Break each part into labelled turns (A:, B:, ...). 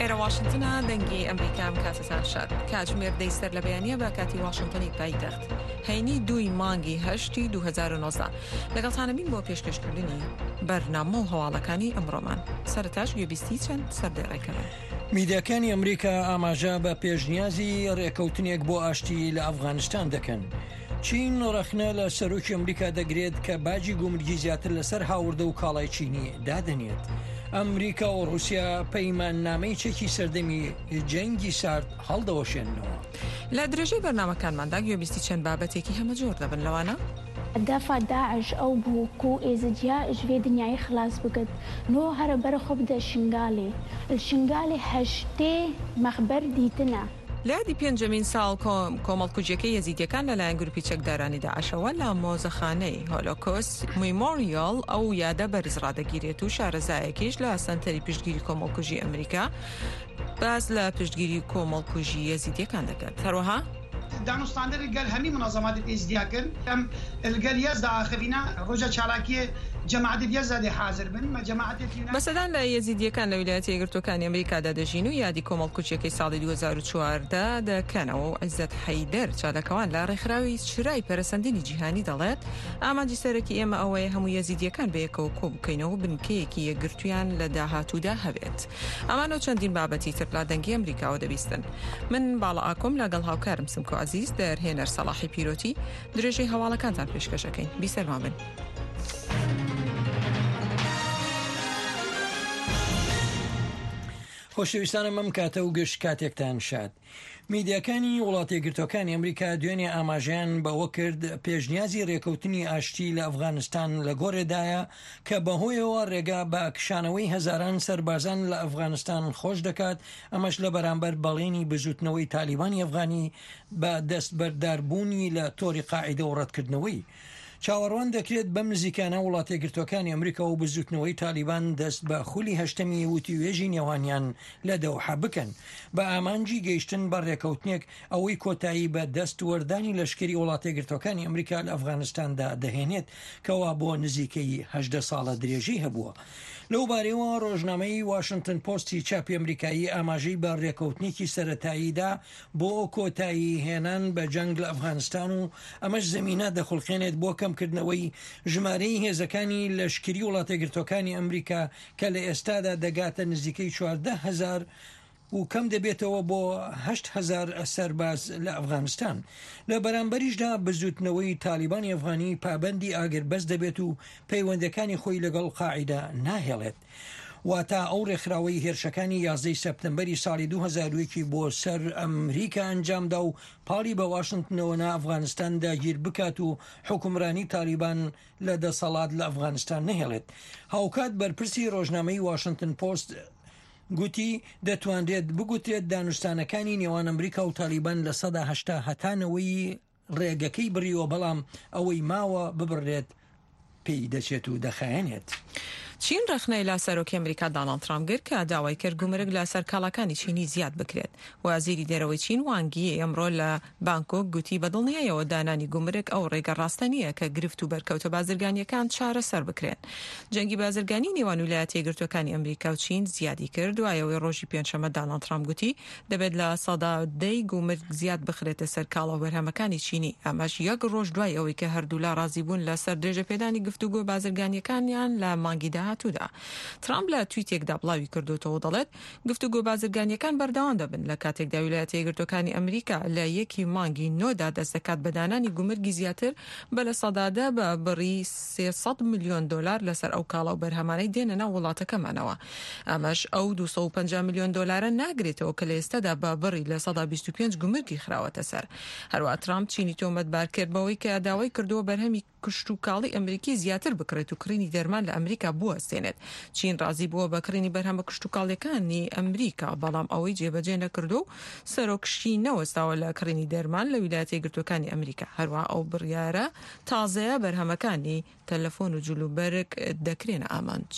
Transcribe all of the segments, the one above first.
A: لێرە واشنتنە دەنگی ئەمریکام کاتتان شاد کاتژمێر دەیسەر لە بەیانیە بە کاتی واشنتنی پایتەخت هەینی 2 مانگی 8 2019 لەگەڵتانەبین بۆ پێشکەشکردنی بەرنامە و هەواڵەکانی ئەمڕۆمان سەرتاش گوێبیستی چەند سەردێڕێکەوە.
B: میدیاکانی ئەمریکا ئاماژە بە پێشنیازی ڕێکەوتنێک بۆ ئاشتی لە ئەفغانستان دەکەن. چین ڕەخنە لە سەرۆکی ئەمریکا دەگرێت کە باجی گومرگی زیاتر لەسەر هاوردە و کاڵای چینی دادەنێت. ئەمریکا و رووسیا پەیماننامەی چەکی سەردەمی جەنگی سارد هەڵدەوەشێننەوە.
A: لە درێژەی بەرنامەکانماندا گوێبیستی چەند بابەتێکی هەمەجۆر دەبن لەوانە
C: دافع داعش أو بوكو إزجاء جوي دنياي خلاص بقد نو هر برخو بدا الشنغالي هشتي مخبر ديتنا
A: لادی پێنجەمین ساڵ کۆمەڵکوژیەکەی یەزیدیەکان لەلایەن گروپی چەکدارانی داعشەوە لە مۆزەخانەی هۆلۆکۆست میمۆریال ئەو یادە بەرز ڕادەگیرێت و شارەزایەکیش لە سەنتەری پشتگیری کۆمەڵکوژی ئەمریکا باز لە پشتگیری کۆمەڵکوژی یەزیدیەکان دەکات. هەروەها
D: دانوستاندر قال همي منظمات الازدياكن ام القال يزد اخرينا رجا چالاكي جماعت يزد حاضر بن ما جماعت
A: بەسەدان لە یەزیدیەکان لە ویلایەتە یەکگرتووەکانی ئەمریکادا دەژین و یادی کۆمەڵکوچیەکەی ساڵی 2014 دەکەنەوە و عیزەت حەیدەر چالەکەوان لە ڕێکخراوی چرای پەرەسەندنی جیهانی دەڵێت ئامانجی سەرەکی ئێمە ئەوەیە هەموو یەزیدیەکان بەیەکەوە کۆ بکەینەوە بنکەیەکی یەکگرتویان لە داهاتوودا هەبێت. ئەمانە چەندین بابەتی تر لە دەنگی ئەمریکاوە دەبیستن. من باڵا ئاکۆم لەگەڵ هاوکارم سمکۆ عزیز دەرهێنەر سەلاحی پیرۆتی درێژەی هەواڵەکانتان پێشکەشەکەین. بیسەرمان بن.
B: خۆشەویستانە مەم کاتە و گەشت کاتێکتان شاد. میدیاکانی وڵاتە یەکگرتووەکانی ئەمریکا دوێنێ ئاماژیان بەوە کرد پێشنیازی ڕێکەوتنی ئاشتی لە ئەفغانستان لە گۆڕێدایە کە بەهۆیەوە ڕێگا بە کشانەوەی هەزاران سەربازان لە ئەفغانستان خۆش دەکات ئەمەش لە بەرامبەر بەڵێنی بزوتنەوەی تالیبانی ئەفغانی بە دەستبەرداربوونی لە تۆری قاعیدە و ڕەتکردنەوەی. چاوەڕوان دەکرێت بەم نزیکانە وڵاتە یەکگرتووەکانی ئەمریکا و بزوتنەوەی تالیبان دەست بە خولی هەشتەمی وتیوێژی نێوانیان لە دەوحە بکەن بە ئامانجی گەیشتن بە ڕێکەوتنێک ئەوەی کۆتایی بە دەست وەردانی لەشکری وڵاتە یەکگرتووەکانی ئەمریکا لە ئەفغانستاندا دەهێنێت کەوا بۆ نزیکەی 18 ساڵە درێژی هەبووە. لەو بارەوە ڕۆژنامەی واشنگتن پۆستی چاپی ئەمریکایی ئاماژەی بە ڕێکەوتنێکی سەرەتاییدا بۆ کۆتایی هێنان بە جەنگ لە ئەفغانستان و ئەمەش زەمینە دەخڵخێنێت بۆ کەمکردنەوەی ژمارەی هێزەکانی لەشکری وڵاتە یەکگرتووەکانی ئەمریکا کە لە ئێستادا دەگاتە نزیکەی 14,000 و کەم دەبێتەوە بۆ 8,000 سەرباز لە ئەفغانستان. لە بەرامبەریشدا بزوتنەوەی تالیبانی ئەفغانی پابەندی ئاگربەست دەبێت و پەیوەندەکانی خۆی لەگەڵ قاعیدە ناهێڵێت. واتە ئەو ڕێکخراوەی هێرشەکانی 11 سەپتەمبەری ساڵی 2001 بۆ سەر ئەمریکا ئەنجامدا و پاڵی بە واشنگتنەوە نا ئەفغانستان داگیر بکات و حکومڕانی تالیبان لە دەسەڵات لە ئەفغانستان نهێڵێت. هاوکات بەرپرسی ڕۆژنامەی واشنگتن پۆست گوتی دەتوانرێت بگوترێت دانوستانەکانی نێوان ئەمریکا و تالیبان لە 1970 هەتانەوەی ڕێگەکەی بڕیەوە بەڵام ئەوەی ماوە ببڕێت پێی دەچێت و دەخایەنێت.
A: چین ڕخنەی لا سەرۆکی ئەمریکا دۆناڵد ترامپ کرد کە داوای کرد گومرگ لە سەر کاڵاکانی چینی زیاد بکرێت. وەزیری دەرەوەی چین وانگی ئەمڕۆ لە بانکۆک گوتی بەدڵنیایەوە دانانی گومرگ ئەو ڕێگە ڕاستە نییە کە گرفت و بەرکەوتە بازرگانیەکان چارەسەر بکرێن. جەنگی بازرگانی نێوان ویلایەتە یەکگرتووەکانی ئەمریکا و چین زیادی کرد دوایەوەی ڕۆژی پێنجشەممە دۆناڵد ترامپ گوتی دەبێت لە 10% گومرگ زیاد بخرێتە سەر کاڵە وەرهەمەکانی چینی. ئەمەش یەک ڕۆژ دوای ئەوەی کە هەردوو لا ڕازی بوون لەسەر درێژە پێدانی گفتوگۆ بازرگانیەکانیان لە مانگی داهاتوودا. ترامپ لە تویتێکدا بڵاوی کردوتەوە دەڵێت گفتوگۆ بازرگانیەکان بەردەوام دەبن لە کاتێکدا ویلایەتە یەکگرتووەکانی ئەمریکا لە 1 مانگی نۆدا دەست دەکات بە دانانی گومرگی زیاتر بە لە سەدادا بە بڕی 300 میلیۆن دلار لەسەر ئەو کاڵە و بەرهەمانەی دێنە ناو وڵاتەکەمانەوە. ئەمەش ئەو 250 میلیۆن دلارە ناگرێتەوە کە لە ئێستادا بە بڕی لە 125 گومرگی خراوەتە سەر. هەروە ترامپ چینی تۆمەتبار کرد بەوەی کە داوای کردووە بەرهەمی کشت و کاڵی ئەمریکی زیاتر بکرێت و کڕینی دەرمان لە ئەمریکا بوەستێنێت. چین ڕازی بووە بەکڕینی بەرهەمە کشت و کاڵەکانی ئەمریکا بەڵام ئەوەی جێبەجێ نەکردو سەرۆکشتی نەوەستاوە لە کڕینی دەرمان لە ویلایەتە یەکگرتووەکانی ئەمریکا. هەروە ئەو بڕیارە تازەیە بەرهەمەکانی تەلەفۆن و جلوبەرگ دەکرێنە ئامانج.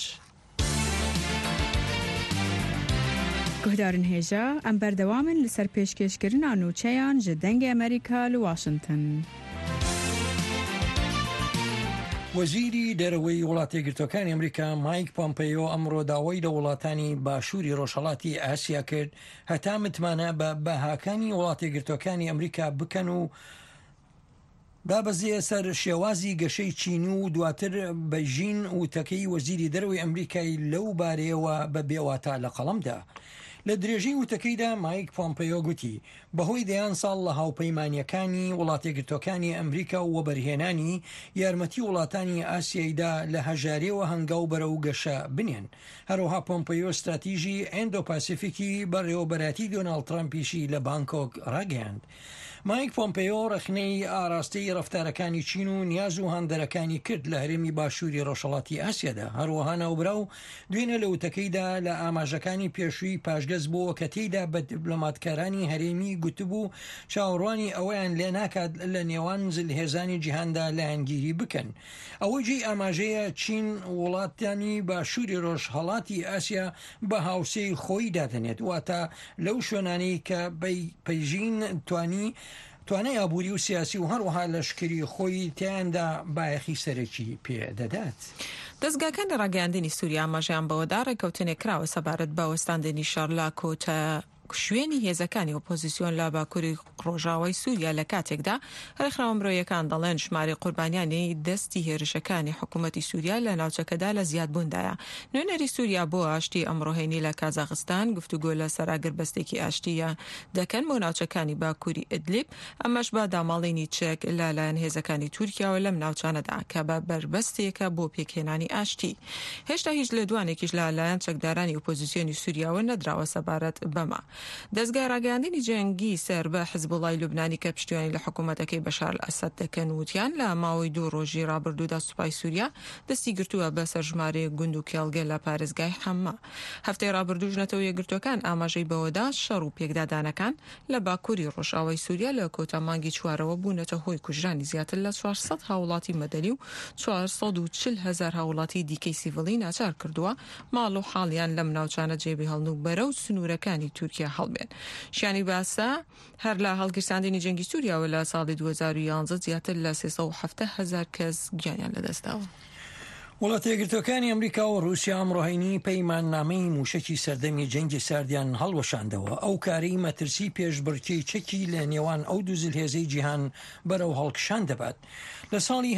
E: گهدارن هێژە ئەم بەردەوامن لەسەر پێشکەشکردن ناوچەیان ji دەنگی ئەمریکا لە واشنگتن.
B: وەزیری دەرەوەی وڵاتە یەکگرتووەکانی ئەمریکا مایک پۆمپیۆ ئەمڕۆ داوای لە وڵاتانی باشووری ڕۆژهەڵاتی ئاسیا کرد هەتا متمانە بە بەهاکانی وڵاتە یەکگرتووەکانی ئەمریکا بکەن و دابەزیە سەر شێوازی گەشەی چین و دواتر بەیژین وتەکەی وەزیری دەرەوەی ئەمریکای لەو بارەیەوە بە بێواتا لە قەڵەمدا. لە درێژەی وتەکەیدا مایک پۆمپیۆ گوتی بەهۆی دەیان ساڵ لە هاوپەیمانیەکانی وڵاتە یەکگرتووەکانی ئەمریکا و وەبەرهێنانی یارمەتی وڵاتانی ئاسیایدا لە هەژارەوە هەنگاو بەرەو گەشە بنێن. هەروەها پۆمپیۆ استراتیژی ئیندۆ-پاسیفیکی بەڕێوەبەراتی دۆناڵد ترامپیشی لە بانکۆک ڕاگەیاند. مایک پۆمپیۆ ڕخنەی ئاراستەی ڕەفتارەکانی چین و نیاز و هەندەرەکانی کرد لە هەرێمی باشووری ڕۆژهەڵاتی ئاسیادا. هەروەها ناوبرا و دوێنە لە وتەکەیدا لە ئاماژەکانی پێشووی پاشگەز بووە کە تێیدا بە دیپلۆماتکارانی هەرێمی گوتبوو چاوەڕوانی ئەوەیان لێ ناکات لە نێوان زلهێزانی جیهاندا لایەنگیری بکەن. ئەوەی جێی ئاماژەیە چین وڵاتانی باشووری ڕۆژهەڵاتی ئاسیا بە هاوسەی خۆی دادەنێت واتە لەو شوێنانەی کە پەیژین توانای ئابووری و سیاسی و هەروەها لەشکری خۆی تیاندا بایەخی سەرەکی پێدەدات.
A: دەستگاکان لە ڕاگەیاندنی سووریا ئاماژەیان بەوەدا ڕێکەوتنێک کراوە سەبارەت بە وەستاندنی شەڕ کۆتە شوێنی هێزەکانی ئۆپۆزیسیۆن لە باکووری ڕۆژاوای سووریا لە کاتێکدا هەرخراوە مرۆیەکان دەڵێن ژمارە قوربانیانی دەستی هێرشەکانی حکوومەتی سووریا لە ناوچەکەدا لە زیادبووندایە. نوێنەری سووریا بۆ ئاشتی ئەمڕۆهێنی لە کازاخستان گفتوگۆ لە سەراگربەستێکی ئاشتیە دەکەن بۆ ناوچەکانی باکووری ئیدلیب ئەمەش بە داماڵینی چێک لەلایەن هێزەکانی تورکیاوە لەم ناوچانەدا کە بە بربەستێکە بۆ پێکهێنانی ئاشتی. هێشتا هیچ لە دوانێکیش لەلایەن چەکدارانی ئۆپۆزیسیۆنی سووریاوە نەدراوە سەبارەت بەمە. دەستگای ڕاگەیاندنی جەنگی سەر بە حزبوڵای لوبنانی کە پشتیوانی لە حکوومەتەکەی بەشار ئەسەد دەکەن وتیان لە ماوەی 2 ڕۆژی ڕابردوودا سوپای سووریا دەستی گرتووە بە سەرژمارەیە گوند و کێڵگە لە پارێزگای حەما. هەفتەی ڕابردوو ژنەتەوە یەکگرتووەکان ئاماژەی بەوەدا شەڕ و پێکدادانەکان لە باکووری ڕۆژاوای سووریا لە کۆتا مانگی چوارەوە بوونەتە هۆی کوژرانی زیاتر لە 400 هاوڵاتی مەدەنی و 440,000 هاوڵاتی دیکەی سیڤڵی ناچار کردووە ماڵ و حاڵیان لەم ناوچانە جێبی هەڵن و بەرەو سنوورەکانی تورکیا هەڵبێن. شیانی باسە هەر لە هەڵگرساندنی جەنگی سووریاوە لە ساڵی 2011 زیاتر لە 370,000 کەس گیانیان لەدەستاوە.
B: وڵاتە یەکگرتووەکانی ئەمریکا و رووسیا ئەمڕۆهینی پەیماننامەی موشکی سەردەمی جەنگی ساردیان هەڵوەشاندەوە. ئەو کارەی مەترسی پێشبڕکێی چەکی لە نێوان ئەو دوو زلهێزەی جیهان بەرەو هەڵکشان دەبات. لە ساڵی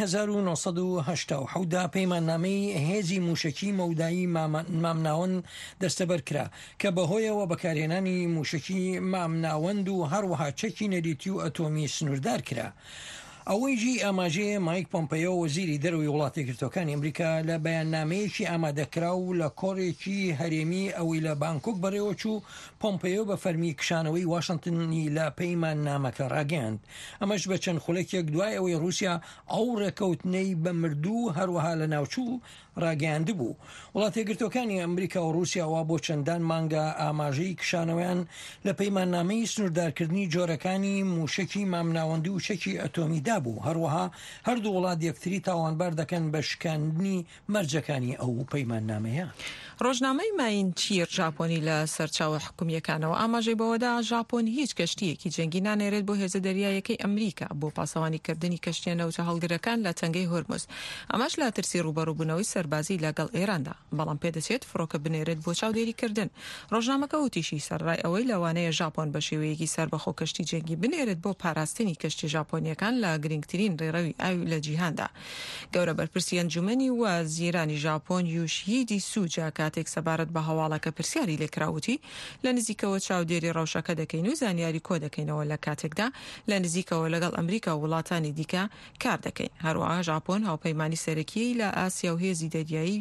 B: 1970دا پەیماننامەی هێزی موشکی مەودایی مامناوەند دەستەبەر کرا کە بەهۆیەوە بەکارهێنانی موشکی مامناوەند و هەروەها چەکی نەریتی و ئەتۆمی سنووردار کرا. ئەوەی ژی ئاماژەیە مایک پۆمپیۆ وەزیری دەرەوەی وڵاتە یەکگرتووەکانی ئەمریکا لە بەیاننامەیەکی ئامادەکرا و لە کۆڕێکی هەرێمی ئەوەی لە بانکۆک بەڕێوەچوو پۆمپیۆ بە فەرمی کشانەوەی واشنگتنی لە پەیماننامەکە ڕاگەیاند. ئەمەش بە چەند خولەکێک دوای ئەوەی رووسیا ئەو ڕێکەوتنەی بە مردوو هەروەها لە ناوچوو ڕاگەیاندە بوو. وڵاتە یەکگرتووەکانی ئەمریکا و رووسیاوا بۆ چەندان مانگە ئاماژەی کشانەوەیان لە پەیماننامەی سنووردارکردنی جۆرەکانی موشکی مامناوەندی و چەکی ئەتۆمیدا بوو. هەروەها هەردوو وڵات یەکتری تاوانبار دەکەن بە شکاندنی مەرجەکانی ئەو پەیماننامەیە.
A: ڕۆژنامەی ماینچیر ژاپۆنی لە سەرچاوە حکومیەکانەوە ئاماژەی بەوەدا ژاپۆن هیچ کەشتیەکی جەنگی نانێرێت بۆ هێزە دەریایەکەی ئەمریکا بۆ پاسەوانیکردنی کەشتیە نەوتە هەڵگرەکان لە تەنگەی هۆرموز. ئەمەش لە ترسی ڕوبەڕووبوونەوەی سەربازی لەگەڵ ئێراندا، بەڵام پێدەچێت فڕۆکە بنێرێت بۆ چاودێریکردن. ڕۆژنامەکە وتیشی سەرڕای ئەوەی لەوانەیە ژاپۆن بە شێوەیەکی سەربەخۆ کەشتی جەنگی بنێرێت بۆ پاراستنی کەشتی ژاپۆنیەکان لە گرنگترین ڕێڕەوی ئاوی لە جیهاندا. گەورە بەرپرسی ئەنجومەنی وەزیرانی ژاپۆن یوشیهیدی سوجا کاتێک سەبارەت بە هەواڵەکە پرسیاری لێکراوتی لە نزیکەوە چاودێری ڕەوشەکە دەکەین و زانیاری کۆ دەکەینەوە لە کاتێکدا لە نزیکەوە لەگەڵ ئەمریکا و وڵاتانی دیکە کار دەکەین. هەروەها ژاپۆن هاوپەیمانی سەرەکیی لە ئاسیا و هێزی دەریایی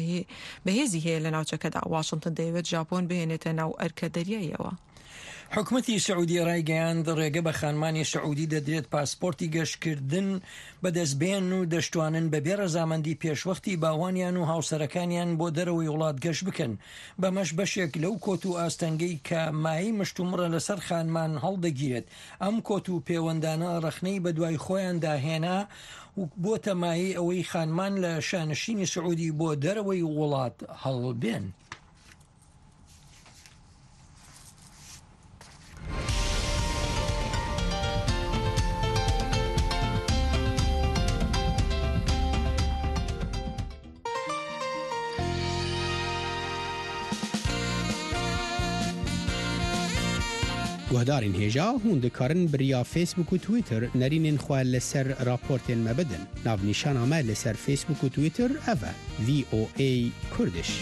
A: بەهێزی هەیە لە ناوچەکەدا. واشنگتن دەیەوێت ژاپۆن بهێنێتە ناو ئەرکە دەریاییەوە.
B: حکومەتی سعودی ڕایگەیاند ڕێگە بە خانمانی سعودی دەدرێت پاسپۆرتی گەشتکردن بەدەستبێن و دەشتوانن بەبێ ڕەزامەندی پێشوەختی باوانیان و هاوسەرەکانیان بۆ دەرەوەی وڵات گەشت بکەن. بەمەش بەشێک لەو کۆت و ئاستەنگەی کە مای مشتومڕە لەسەر خانمان هەڵدەگیرێت. ئەم کۆت و پەیوەندانە ڕەخنەی بە دوای خۆیان داهێنا و بۆ تەمایی ئەوەی خانمان لە شانشینی سعودی بۆ دەرەوەی وڵات هەڵبێن.
F: گهدارین هیجا هون دکارن بریا فیسبوک و تویتر نرینین خواه لسر راپورتین مبدن. ناو نیشان آمد لسر فیسبوک و تویتر اوه VOA کردش.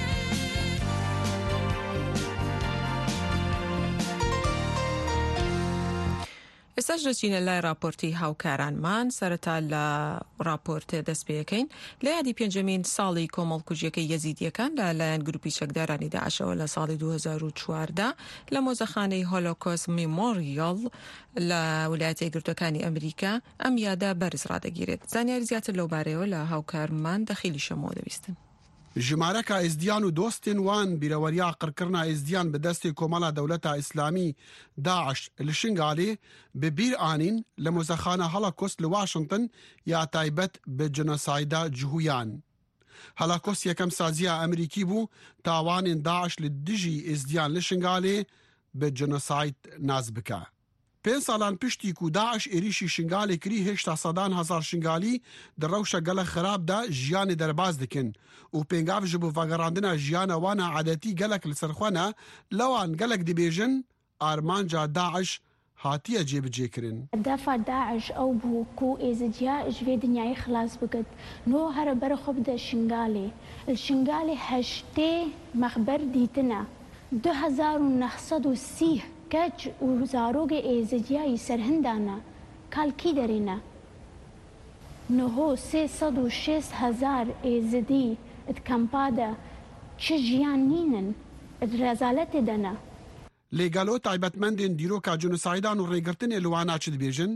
A: استجرچین لای راپورتی هاوکاران من سرتا لراپورت دست بیکین لیادی پنجمین سالی کمال کجیک یزیدی کن لایان گروپی چکدارانی داعش و سال 2014 لموزخانه هولوکوست میموریال لولايات يقرتوكاني أمريكا أم يادا برز رادا گیرد. زانیاری زیاتر لو باره و لهاوکار من دخیلی شموده بیستن.
G: جماركا ازديان و دوستين وان بيروريا قرقرنا ازديان بدست كومالا دولتا اسلامي داعش الشنغالي ببير آنين لمزخانة هولاكوست لواشنطن يا تايبت بجنوسايدا جهويان. هولاكوست يكم سازيا امريكي بو تاوان داعش للدجي ازديان لشنغالي بجنوسايد نازبكا. 5 سالان پشتی کو داعش ایریشی شنگالی کری 800,000 شنگالی در روشا گل خراب دا جیان درباز دکن و پینگاف جبو وگراندنا جیان وانا عادتی گلک لسرخوانا لوان گلک دی بیجن آرمانجا داعش هاتیه جیب جیکرن.
C: دفع داعش او بو کو ازجیا جوی دنیای خلاص بگد نو هر برخوب دا شنگالی الشنگالی هشته مخبر دیتنا 2930 كاج وزاروغ ازجياي سرهندانا كالكي درينا نهو 306,000 ازدي اتكامبادا تشجيانينن الرزالت دنا
G: لگالو تایبتمندین دیروکا جنوسایدان و ریگرتن الوانا چد بیجن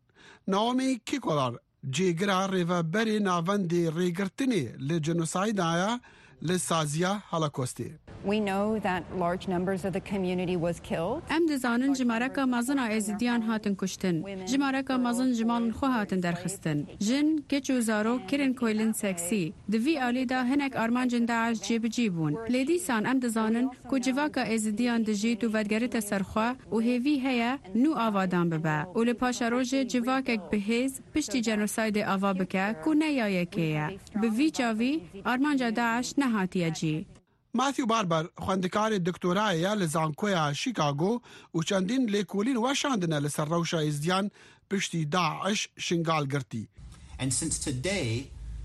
G: ناومی کیکولار جیگرا ریو بری ناوند ریگرتن لجنوسایدایا لسازیا هولاکوستی.
H: We know that large numbers of the community was killed.
E: ام دزانن جمارکا مازن ازدیان هاتن کشتن. جمارکا مازن جمال خو هاتن درخستن. جن گچو زارو کرن کویلن سکسی. دوی آلی دا هنک آرمان جن داعش جیب جیبون. لیدی سان ام دزانن کو جواکا ازدیان دجیت و ودگرت سرخوا و هیوی هیا نو آوادان ببا. و لپاش روژ جواکک بهیز پشتی جنوساید آوا بکه کو نیایه که. به وی جاوی آرمان جا داعش نهاتیه جی.
G: ماثیو باربر خوندکار دکتورای لزانکویا شیکاگو و چندین لیکولین واشاندنه لسر روشا ازدیان پشتی داعش شنگال گرتی.
I: And since today,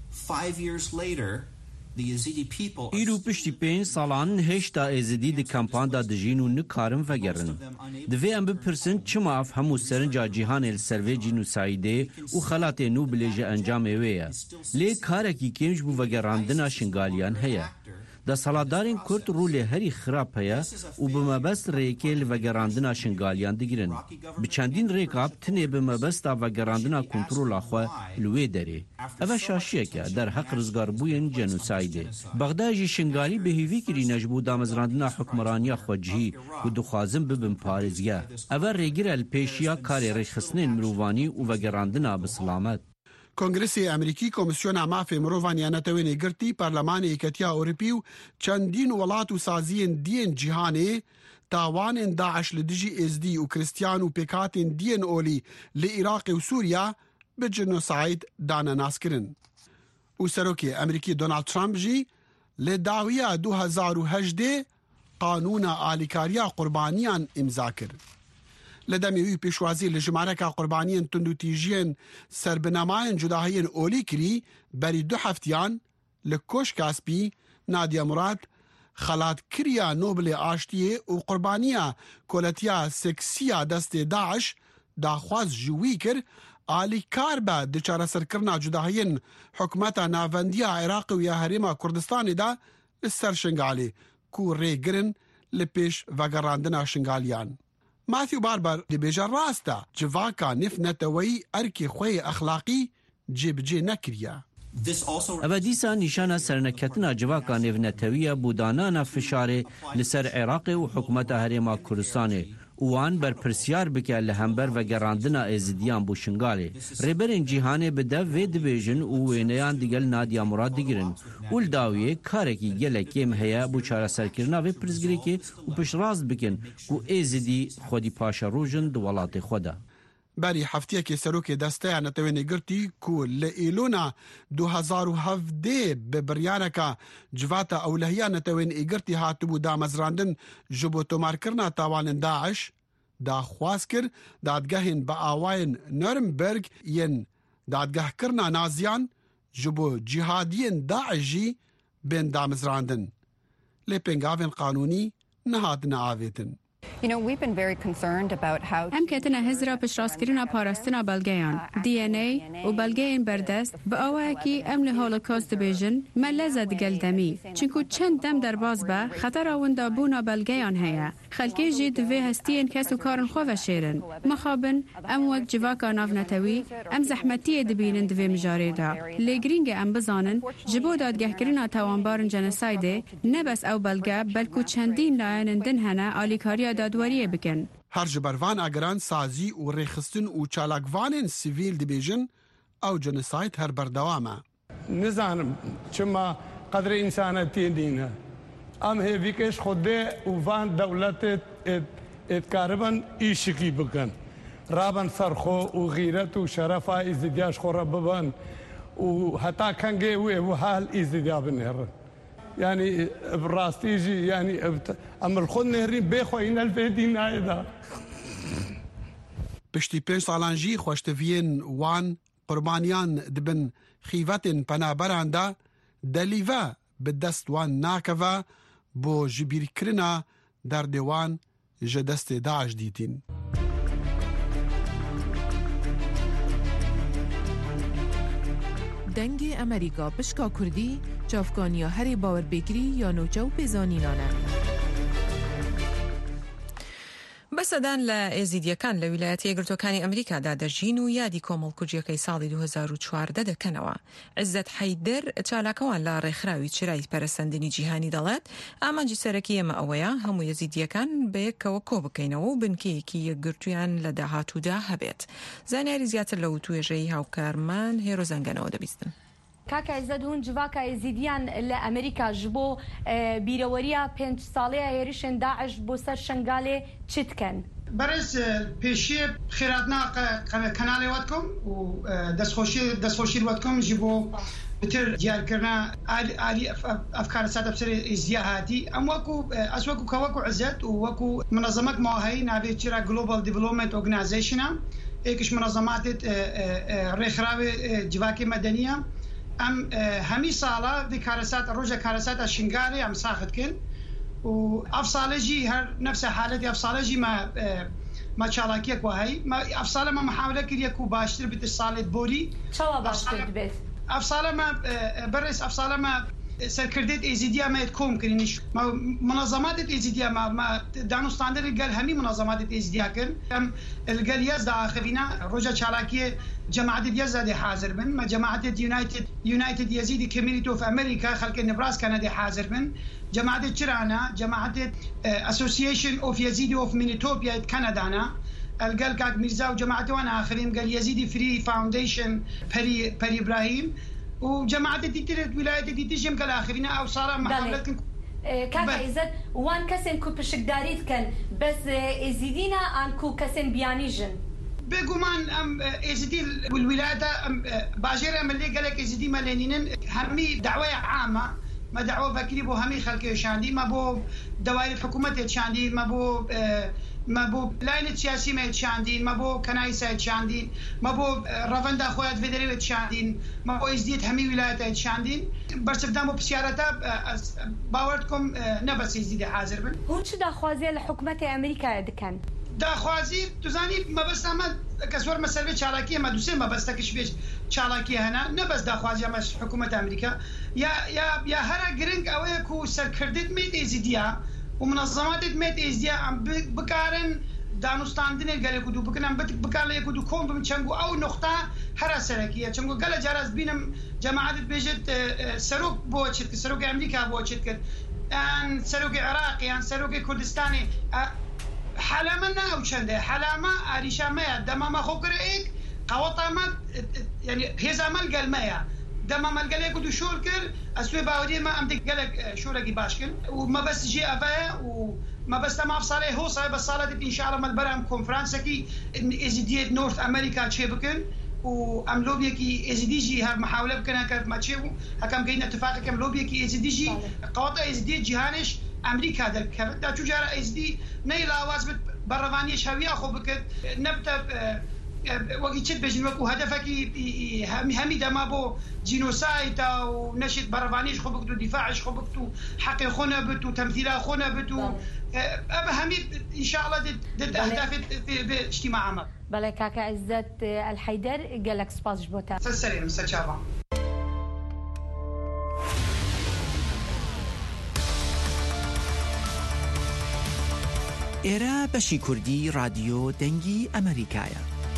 I: 5 years later, the Yazidi people
J: ایرو پشتی 5 سالان هشتا ازدی دی کمپان دا دجین و نکارم وگرن. دوی ام بپرسن چما اف همو سرنجا جیهان السروی جینوسایده و خلات نو بلیج انجام اویا. لی کارکی کمج بو وگراندنا شنگالیان هیا. دا سالادارین کرد رولی هری خراب هیا و بمبست ریکیل وگراندنا شنگالیان دگیرن. بچندین ریکاب تنه بمبست وگراندنا کنترول آخوا لوی داره. اوه شاشیه که در حق رزگار بوین جنوسایده. بغداجی شنگالی به هیوی کری نجبو دامزراندنا حکمرانی خواجهی و دخوازم ببن پارزگه. اوه ریگیر الپیشیا کار ریخسنین مروانی و وگراندنا بسلامت.
G: کنگرسی امریکی کمیسیون مافی مروانی نتوینی گرتی پارلمان ایکتیا اوروپی و چندین ولات و سازین دین جهانی تاوان داعش لدجی ازدی و کریستیان و پیکاتین دین اولی لعراق و سوریا به جنوساید دانا ناس کرن. و سروکی امریکی دونالد ترامپ جی لداویه 2018 قانون آلیکاریا قربانیان امضا کرد. لدمیوی پیشوازی لجمارکا قربانیان تندوتیجین سربناماین جداهین اولی کری بری 2 هفتیان لکوش کاسپی نادیا مراد خلات کریا نوبل آشتیه و قربانیا کولتیا سکسیا دست داعش داخواز جوی کر آلی کار با دچار سرکرنا جداهین حکمتا ناوندیا عراق و یا حریما کردستان دا لسر شنگالی کو ری گرن لپیش وگراندنا شنگالیان. ماثیو باربر دی بیجا راستا جواکا نف نتوی ارکی خوی اخلاقی جیب جی نکریا.
J: اوه دیسا نشان سرنکتنا جواکا نف نتوی بودانانا فشار لسر عراق و حکومت هریما کردستان وان بر پرسیار بکه لهمبر و گراندنا ازدیان بو شنگاله. ریبرین جیهانه بده و دبیجن و وینیان دیگل نادیا مراد دیگرن. اول داویه کارکی گلکیم هیا بو چاره سرکرنا و پرزگری که و پشراز بکن و ازدی خودی پاشا روژن دوالات خودا.
G: بری هفتیه که سروک دسته نتوینی گرتی که لئیلونا 2017 به بریانکا جواتا اولهیا نتوینی گرتی هاتبو دامزراندن جبو تومار کرنا تاوان داعش داخواز کرد دادگهên bi awayên Nürnberg yên dadgehkirina naziyan ji bo cîhadiyên Daeş jî bên damizrandin. Lê pêngavên qanûnî nehatine avêtin.
E: ام کتنه هزرا پشتراسکرین پاراستنا بلگیان DNA و بلگین بردست با آوکی ام لهولوکاست بیجن ملزد گلدمی چونکو چند دم در باز به خطر آوندا بونا بلگیان هیا خلکی جی دوی هستین کسو کارن خو و شیرن مخابن ام وقت جواکا ناف نتوی ام زحمتی دبینن دوی مجاری دا لگرینگ ام بزانن جبو دادگه کرنا توانبارن جنسایده نبس او بلگه بلکو چندین لاین دن هنه آلیکاریا دادواریه بکن.
G: هر جبروان اگران سازی و ریخستن و چالاکوانین سیویل دبیجن او جنسایت هر بردوامه.
K: نزانم چما قدر انسانیتی دینه. ام هیویکش خوده و وان دولت اتکاربن ایشکی بکن. رابن سرخو و غیرت و شرف ازدیاش خورا ببن و حتی کنگه و حال ازدیا بنهرن. يعني براستيجي يعني اما الخون نهرين بخوين الفيدين هيدا
G: پشتی 5 سالان جی خوشتوین وان قربانیان دبن خیوتن پنابران دا دلیوه به دست وان ناکوه بو جبیر کرنا در دیوان جدست داعش دیتین.
L: دنگ امریکا پشکا کردی چافکانیا هری باور بگیری یا نوچه و بزانینانه.
A: بەسەدان لە ئێزیدیەکان لە ویلایەتە یەکگرتووەکانی ئەمریکادا دەژین و یادی کۆمەڵکوژیەکەی ساڵی 2014 دەکەنەوە. عزت حەیدەر چالاکەوان لە ڕێکخراوی چرای پەرەسەندنی جیهانی دەڵێت ئامانجی سەرەکی ئێمە ئەوەیە هەموو یەزیدیەکان بەیەکەوە کۆ بکەینەوە و بنکەیەکی یەکگرتوویان لە داهاتوودا هەبێت. زانیاری زیاتر لەو توێژەی هاوکارمان هێرۆ زەنگەنەوە دەبیستن.
M: کاکای زەدون جوواکای زیدیان لە ئەمریکا ji بۆ بیرەوەریە 5 ساڵەیە هێرشên داعش بۆ سەر شنگالێ چ دکەن؟
D: بەرز پێشیە خێراتنا کەناڵێ وەتکۆم و دەستخۆشی وەتکۆم ji بۆ بتر دیارکردنا عالی ئەفکارە سادە بسەر ئیزدیا هاتی ئەم ئەس وەکو کە وەکو عزت و وەکو منەظەمەک ماهایی نابێت چرا Global Development Organizationە یەکیش منەظەماتێت ڕێکخراوێ جیواکی مەدەنیە ام همی سالا دی کارسات روزا کارسات شنگاری ام ساخت کن و افصاله جی هر نفس حالتی افصاله جی ما چالاکیه کو هی ما افصاله ما محاوله کردی کو باشتر بیت سالت بوری
M: چوا باشتر بیت
D: افصاله ما برس افصاله ما سرکردت ازیدیا ما کوم کرینش ما منظمات ازیدیا ما دانستاندر قال همي منظمات ازیدیا کن ام القال يزد اخرينا روجا چالاکیه جماعة يزد حاضر من ما جماعة يونايتد يزيدي كوميونيتي اوف امريكا خلق نبراسكا نادي حاضر من جماعة تشرانا جماعة اسوسيشن اوف يزيدي اوف مينيتوبيا كندانا قال كاك ميرزا وجماعة وانا اخرين قال يزيدي فري فاونديشن بري ابراهيم وجماعة ديتر ولاية ديتر جم قال اخرين او صار محاولة
M: كاك عزت وان كسن كو بشكداريت كان بس ازيدينا ان كو كسن بيانيجن
D: بگومان ام ازدی الولايات باجر ام اللي قالك ازدي ملينين همي دعوه عامه ما دعوه فكري بو همي خلق شاندي ما بو دوائر الحكومه شاندي ما بو لاين سياسي ما شاندين ما بو كنايسه شاندين ما بو رافندا خوات فيدري شاندين ما بو ازديت همي ولايات شاندين برسفدامو بسيارتا باورتكم نبس ازدي حاضر بن
M: هو چه داخوازي الحكومه امريكا دكان
D: داخوازی تو زانی ما بس ما کسور مسئله چالاکیه ما دوسه ما بس تکش بیش چالاکیه هنا نه بس داخوازی ما حکومت امریکا یا هر گرنگ اوه کو سرکردت میت ازدیا و منظمات میت ازدیا بکارن دانستاندن گله کدو بکنم بکاله کدو کوم بمچنگو او نقطه هر سرکیه چنگو گله جراز بینم جماعت بیجت سروک بوچت سروک امریکا بوچت کد ان سروک عراقی ان سروک کردستانی حلما ناو چنده حلما آریشامه دمام خوکر ایک قوطامت یعنی هزامل قلمه دمام القليه كدو شور كر اسوي باودي ما امدي قالك شورقي باشكن وما بس جي افا وما بس تما افصاله هو صايب الصاله ان شاء الله مال برام كونفرنس كي ازديت نورث امريكا تشيبكن وام لوبيكي ازديجي هر محاوله بكنا كيف ما تشوفوا هكم جايين اتفاق كم لوبيكي ازديجي قواطع ازدي جهانش امريكا در كفدا تجار ازدي نيلا واز برفانيش هويه خو بك نبت وقت تشد بجن وكو هدفك همي دما بو جينوسايد او نشد برفانيش خو بك دفاعش خو بك حق خونا بتو تمثيل خونا بتو همي ان شاء الله ضد اهداف في اجتماع عام.
M: بله كاكا عزت الحيدر قال لك سباس جبوتا
D: سلام مستشار
N: ئێرە بەشی کوردی رادیۆ دەنگی ئەمریکایە.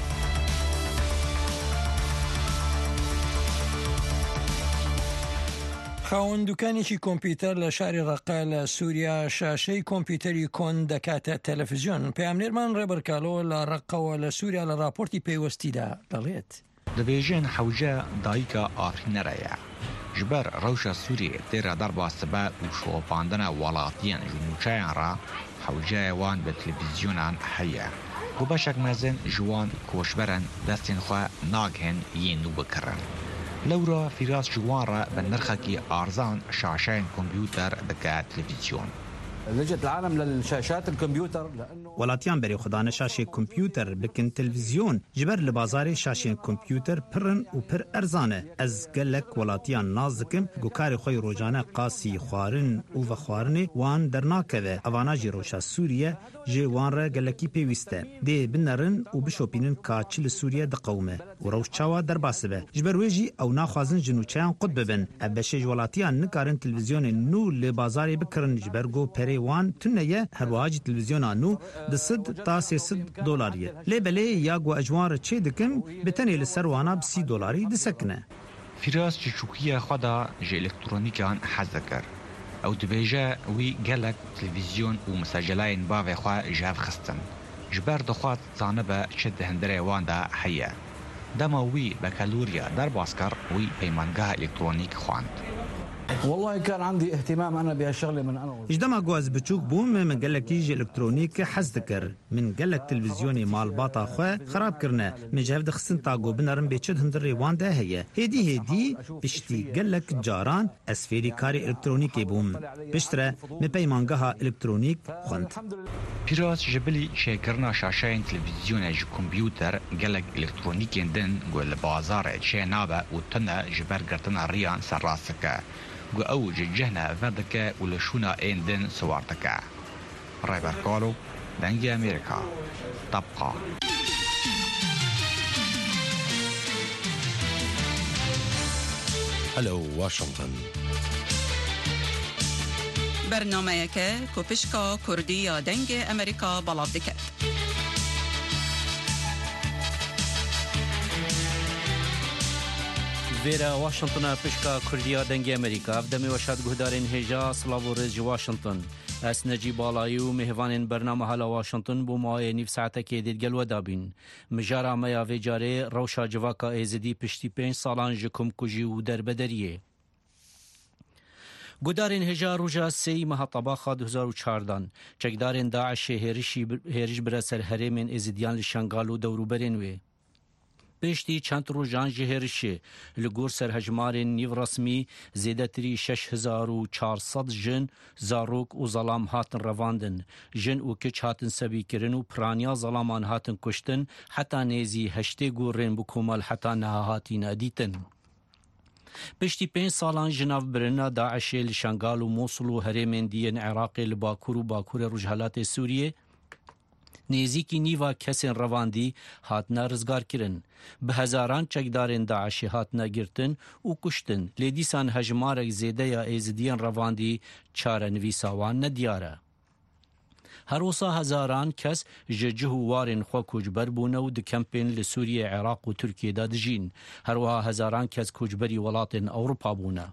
B: خاوەندوکانێکی کۆمپیوتەر لە شاری ڕەقا لە سووریا شاشەی کۆمپیوتەری کۆن دەکاتە تەلەڤیزیۆن. پەیامنێرمان ڕێبەرکالۆ لە ڕەقەوە لە سووریا لە راپۆرتی پێوەستیدا دەڵێت
O: دەبێژێن حەوجە دایکە ئافرینەرەیە ji ber rewşa Sûriyê tê re derbasdibe û şopandina welatiyên ji nûçeyan re hewceyê wan bi televîzyonan heye. Bu beşek mezin ji wan koçberan destên xwe nagihên yên nû bikirin. Lewra Firas ji wan re bi nirxekî arzan şaşeyên kompyûter dike televîzyon.
P: لجت العالم للشاشات الكمبيوتر لانه
F: ولاتيان بري خدانه شاشه كمبيوتر بكن تلفزيون جبر لبازاري شاشه كمبيوتر پرن و پر ارزانه از گلک ولاتيان نازکم گوکاری خوی روزانه قاسی خوارن او و خوارنه وان درناکه اواناجی روشا سوریه جی وان را گلکی پیوسته دی بنرن او بشوپینن کاچل سوریه د قومه و روش چاوا در باسبه جبر ویجی او ناخوازن جنوچیان قد ببن ابشج ولاتيان نکارن تلفزیون نو لبازاري بکرن جبرگو پری وان تنیه هر واجی تلویزیون نو د 100 تا 300 دلاریه لبلی یاگو اجوار چه دکم بتنی لسر وانا ب 30 دلاری دسکنه.
O: فراس چوکیه خدا ج الکترونیکان حذکر او دبیجه وی گلک تلویزیون و مسجلاین باوی خوا جاف خستن جبر دخوات زانبه شد هندره وان دا حیه دما وی بکالوریا در باسکر وی پیمانگاه الکترونیک خواند.
P: والله كان عندي اهتمام انا بهالشغله من انا
F: اجدما جواز بتشوك بوم من قال لك يجي الكترونيك حزدكر من قال لك تلفزيوني مال باطا خو خراب كرنا من جهه دخسن تاغو بنرم بيچد هندري وان ده هي هدي بشتي قال لك جاران اسفيري كاري الكترونيكي بوم بشتره مبيمانغها الكترونيك خنت
O: بيراس جبلي شيكرنا شاشين تلفزيون ج كمبيوتر قال لك الكترونيكي دن قول بازار شينابه وتنا جبر قرتنا ريان سراسكه و او جهنا فردك ولشونا اندن سوارتك رايبر كولو دنجي امريكا تبقى
Q: هلو واشنطن
R: برنامه‌ک کوپشکا کردی یا دنگ امریکا بلاف دکت.
J: ویرا واشنطن پشکا کردیا دنگ امریکا دمی وشاد گهدارین هجا سلاو رز واشنطن اس نجیب بالایی و مهوانین برنامه حالا واشنطن بو ماه نیف ساعته که دید گلو دابین مجارا میا و جاره روشا جواکا ایزدی پشتی 5 سالان جکم کجی و دربدریه گودارین هجا روژا سی ماه طباخا 2014 چکدارین داعش هریش برسر هریمین ایزدیان لشنگالو دوروبرین وی پشتی چند روزان جهرشی لگور سرهجمار نیو رسمی زیدتری 6400 جن زاروک و ظلام هاتن رواندن جن و کچ هاتن سبی کرن و پرانیا ظلامان هاتن کشتن حتی نیزی هشته گورن بکومال حتی نهاهاتی ندیتن پشتی 5 سالان جناف برنا داعش لشنگال و موصل و هریمن دیین عراق لباکور و باکور رجحالات سوریه نزیکی نیوا کسین رواندی هاتنا رزگار کرن به هزاران چکدارین داعشی هاتنا گرتن و کشتن لیدیسان هجمارک زیده یا ایزدیان رواندی چاره نویساوان ندیاره هر وصا هزاران کس ججه وارن خو کوجبر بونه و د کمپین لسوریه عراق و ترکیه دا دجین هر وها هزاران کس کوجبری ولاتن اوروپا بونه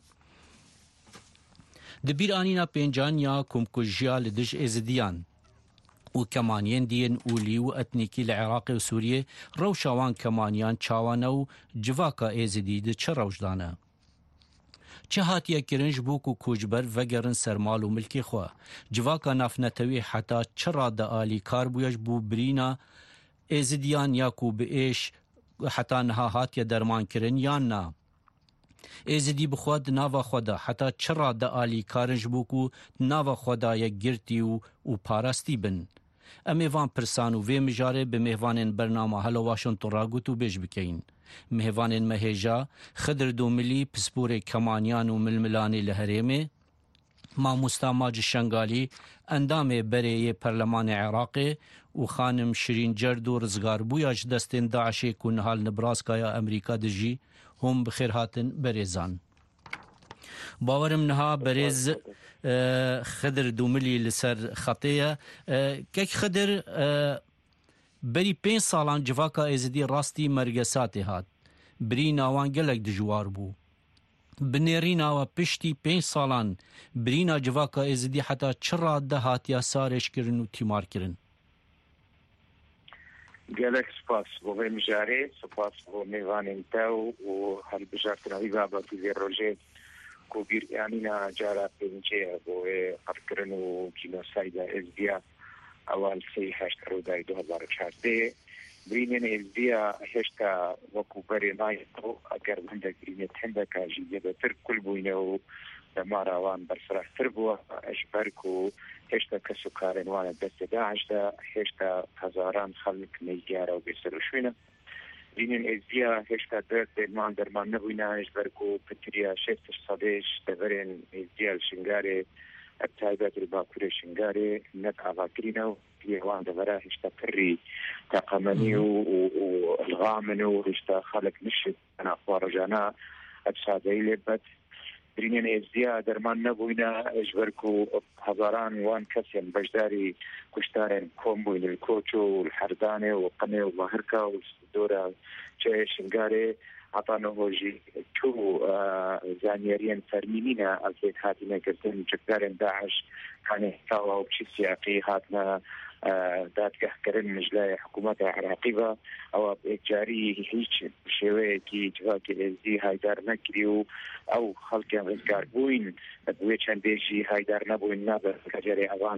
J: دبیر آنینا پینجان یا کمکجیا لدج ایزدیان و کمانین دین اولی و اتنیکی لعراق و سوریه روشاوان کمانیان چاوانه و جواکا ایزدی ده چه روشدانه چه هاتیه کرنج بوکو کوجبر وگرن سرمال و ملکی خواه جواکا نافنتوی حتی چرا ده آلی کار بویش بو برینا ایزدیان یاکو به ایش حتا نها هاتیە دەرمانکردن یان نا ئێزدی بخواد ناوە خۆدا حتا چڕا دە ئالی کارنج بووک و ناوە خۆدایە گرتی و پاراستی بن ئەم ێوان پرسان و vê mijarê bi mêvanên bernama Hello Washington ragot û bêj bikeyin. Mêvanên me hêja Xidr Domilî pisporê kemaniyan û milmilanê li Herêmê, Mamosta Maci Şengalî endamê bereyê Perlemanê Iraqê û xanim Şirîn Cerd û rizgarbûya ji destên Daişê ku nihal Nebraskaya Amerîka de jî hûn bi xêr hatin berêzan. Bawerim niha berêz Xidr Domilî li ser xetêye. Kek Xidr berî 5 salan civaka êzidî rastî mergesatê hat. Birîna wan gelek dijwar bû. Binêrîna we piştî 5 salan birîna civaka êzidî heta çira de hatiya sarêjkirin û tîmarkirin.
Q: gelek spas bo vê mijarê spas bo mêvanên te û helbijartina wî babatî vê rojê ku bîryanîna cara pêncê ye bo wê qetkirin û genocîda êzdiya ewal sê heşt Rodayê 2014 birînên êzdiya heşta wekû berê nayê eger hindek birînê hindeka jî zêdetir kul bûyne û demara wan bersirahtir bûwe ji ber ku heşta kes û karên wan destê Daeş de heşta hezaran xelk nêzgara û bêserûşwîne birînên êzdiya heşta derman nebûyne ji ber ku pitiriya şêftir sedê ji deverên êzdiya li Şingalê taybet li Bakurê Şingalê net avakirîne û wan devera heşta pirî teqemenî û ilgamin û heşta xelek nişit xwe rojana sadeyî lê bet birînên êzdiya derman nebûyne ji ber ku hezaran wan kesên beşdarî kuştarên kom bûyne li Koç û li Herdanê û Qenê û Bahirka û dora çeyê Şingalê heta niho jî çû zaniyeriyên fermînîne ez vê hatine girtin civdarên Daeş kanê tawa û çî siyaqî hatine dadgehkirin ji lay hikûmeta Iraqî ve ew carî hîç şêweyekî civakê êzî haydar nekirî û ew xelkên rizgar bûyn bi wê çendê jî haydar nebûyn nabe kecerê evan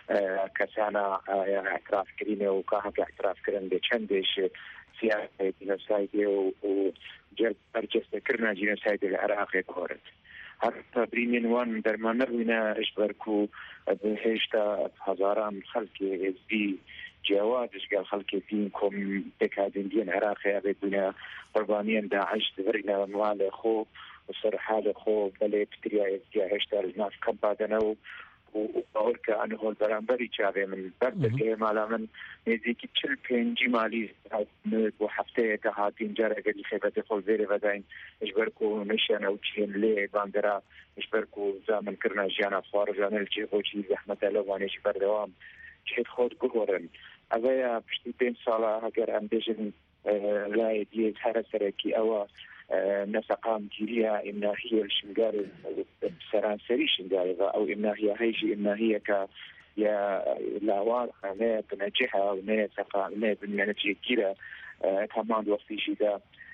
Q: kesana etirafkirîne û kaheke etirafkirin bê çendê ji siyasê genocîdê û bercestekirina genocîdê li Iraqê korin. Heta birînên wan derman nebûyne ji ber ku bi heşta hezaran xelkê êzî cewad ji gel xelkê dîn kom pêkadîndiyên Iraqê ev bûne qurbaniyên Daeş diverîne malê xwe û ser halê xwe belê pitiriya êzdiya heşta li nav kebadine û باور که آن هول برانبری چاوی من بردگه مالا من نزدیکی 45 مالی بو هفته که هاتین جاره اگر خیبت خود زیره وداین اجبر کو نشان او چین لی باندرا اجبر کو زامن کرنا جانا خوار جانا الچی خوچی زحمت الوانه چی بردوام چید خود گوهرن اویا پشتی 5 ساله اگر اندیجن لای دیت هر سرکی اوا نسقام جيريا إن هي الشنغاري سرانسري شنغاري أو إن هي هيجي إن هي ك يا لاوان ما بنجحها وما سقا ما بنتيجة كده كمان وقتي جدا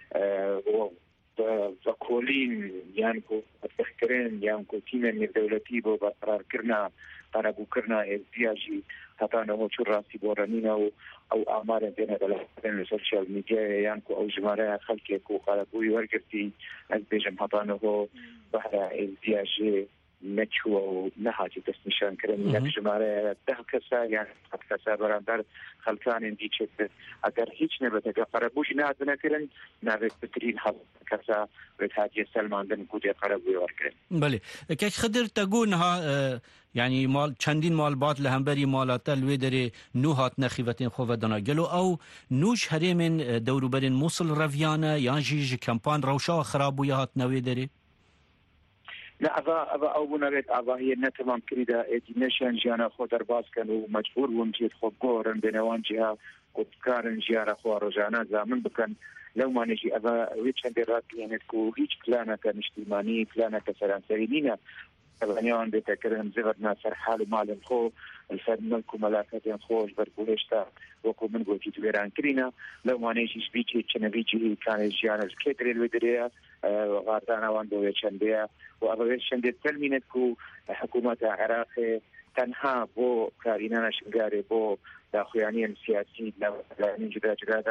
Q: وكولين يانكو تفكرين يانكو تيمن الدولتي بقرار كرنا قربو كرنا ازدياجي حتى نمو راسي بورانينا او اعمار بين السوشيال ميديا يانكو او جماعه خلقي كو قربو يورغتي از بيجم حتى نمو بحر ازدياجي نچو نهاجي تسنشان كرن یک جماعه ده کسا يعني کسا برابر خلقان اندیچه اگر هیچ نبته قربوش نه نکرن نه بترین حال کسا بتاجي سلمان دن كودي قربو يوركن
J: بله كيك خدر تقولها يعني مال چندین مال بات لهمبري مالات الويدري نوهات نخيفتين خوفدنا قالوا او نوش هريمن دوروبرين موصل رفيانا يانجي كامبان روشا خرابو يهات نويدري
Q: لا أبا أو نريد أبا هي نتمام كريدا إدينيشن جانا خودر باز كانوا مجبور ونجيد خود قورن بينوان جهة قدكارن جيارة خوار جانا زامن بكن لو ما نجي أبا ويتشن درات يعني تكو هيج كلانا كنشتيماني كلانا كسرانسرينينا بنيان بتكرهم زغرنا سرحال مال خو الفرملكو ملاكات خوش بربولشتا وكو من قلت ويران كرينا لو ما نجي بيجي تشنبيجي كان جيانا الكيدري الودريا غاردانا وان بويتشن بيا وأبويتشن دي تلمينتكو حكومة العراق تنها بو كارينا شنغاري بو داخوانيين سياسي لا جدا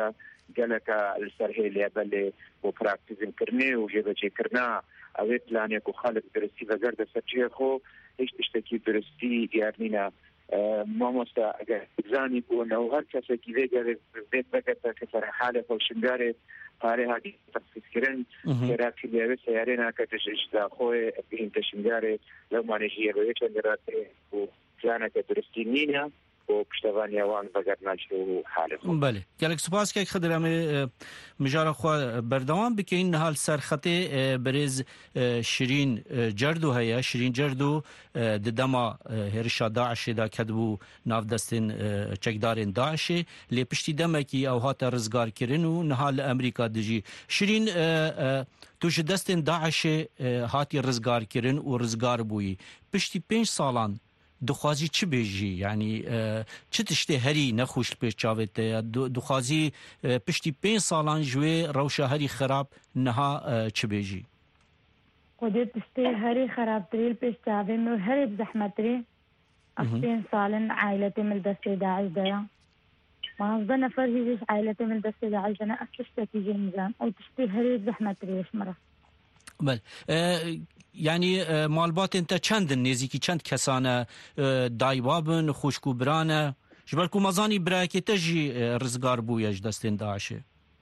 Q: گەلەکە لەسەر هێلێ بەلێ بۆ پراکتیزمکردنێ و جێبەجێکردنا ئەوێ پلانێک و خەڵک درستی بەگەردە سەرجێ خۆ هیچ تشتێکی درستی دیارنینە مامۆستا ئەگەر زانی بوونەوە هەر کەسێکی لێگەرێت بێت بەگەتە کە سەرحالە خۆشنگارێت پارێ هاتی تەخصیصکردن خێراکی لێوێ سیارێ ناکە تشدا خۆی بین تەشنگارێت لەمانێژیە بۆ یەکێن دەراتێ و پلانەکە درستی نینە بۆ پشتەوانیاوان بەگەر ناچێت و حالە
J: بەێ گەلێک سوپاس کێک خدر ئەمێ مژارە خوا بەردەوام بکەین هەڵ سەرخەتێ بەرێز شیرین جەردو هەیە شیرین جەردو ددەما هێرشا داعشێدا کەدبوو ناودەستین چەکدارên داعشێ لێ پشتی دەمێکی ئەو هاتە ڕزگارکردن و نەها لە ئەمریکا دژی شیرین تو ji destên Daişê hatî rizgarkirin û rizgar bûyî piştî 5 salan dixwazî çi bêjî yanî çi tiştê herî nexweş pêş çavê te ye dixwazî piştî 5 salan ji wê rewşa herî xerab niha çi bêjî
S: Xwedê tiştê herî xerabtirî pêş çavê me herî zehmetirî ev 5 salin ailetê min destê Daeş de ye 15 nefer hîj ailetê min destê Daeş de ne ev tiştekî jê nizan ew tiştê herî zehmetirî me
J: بله یعنی مالباتên te çendin nêzîkî çend kesane dayîva bin xweşkûbirane ji ber ku mezanî birayekê te jî rizgar bûye ji destên Daişê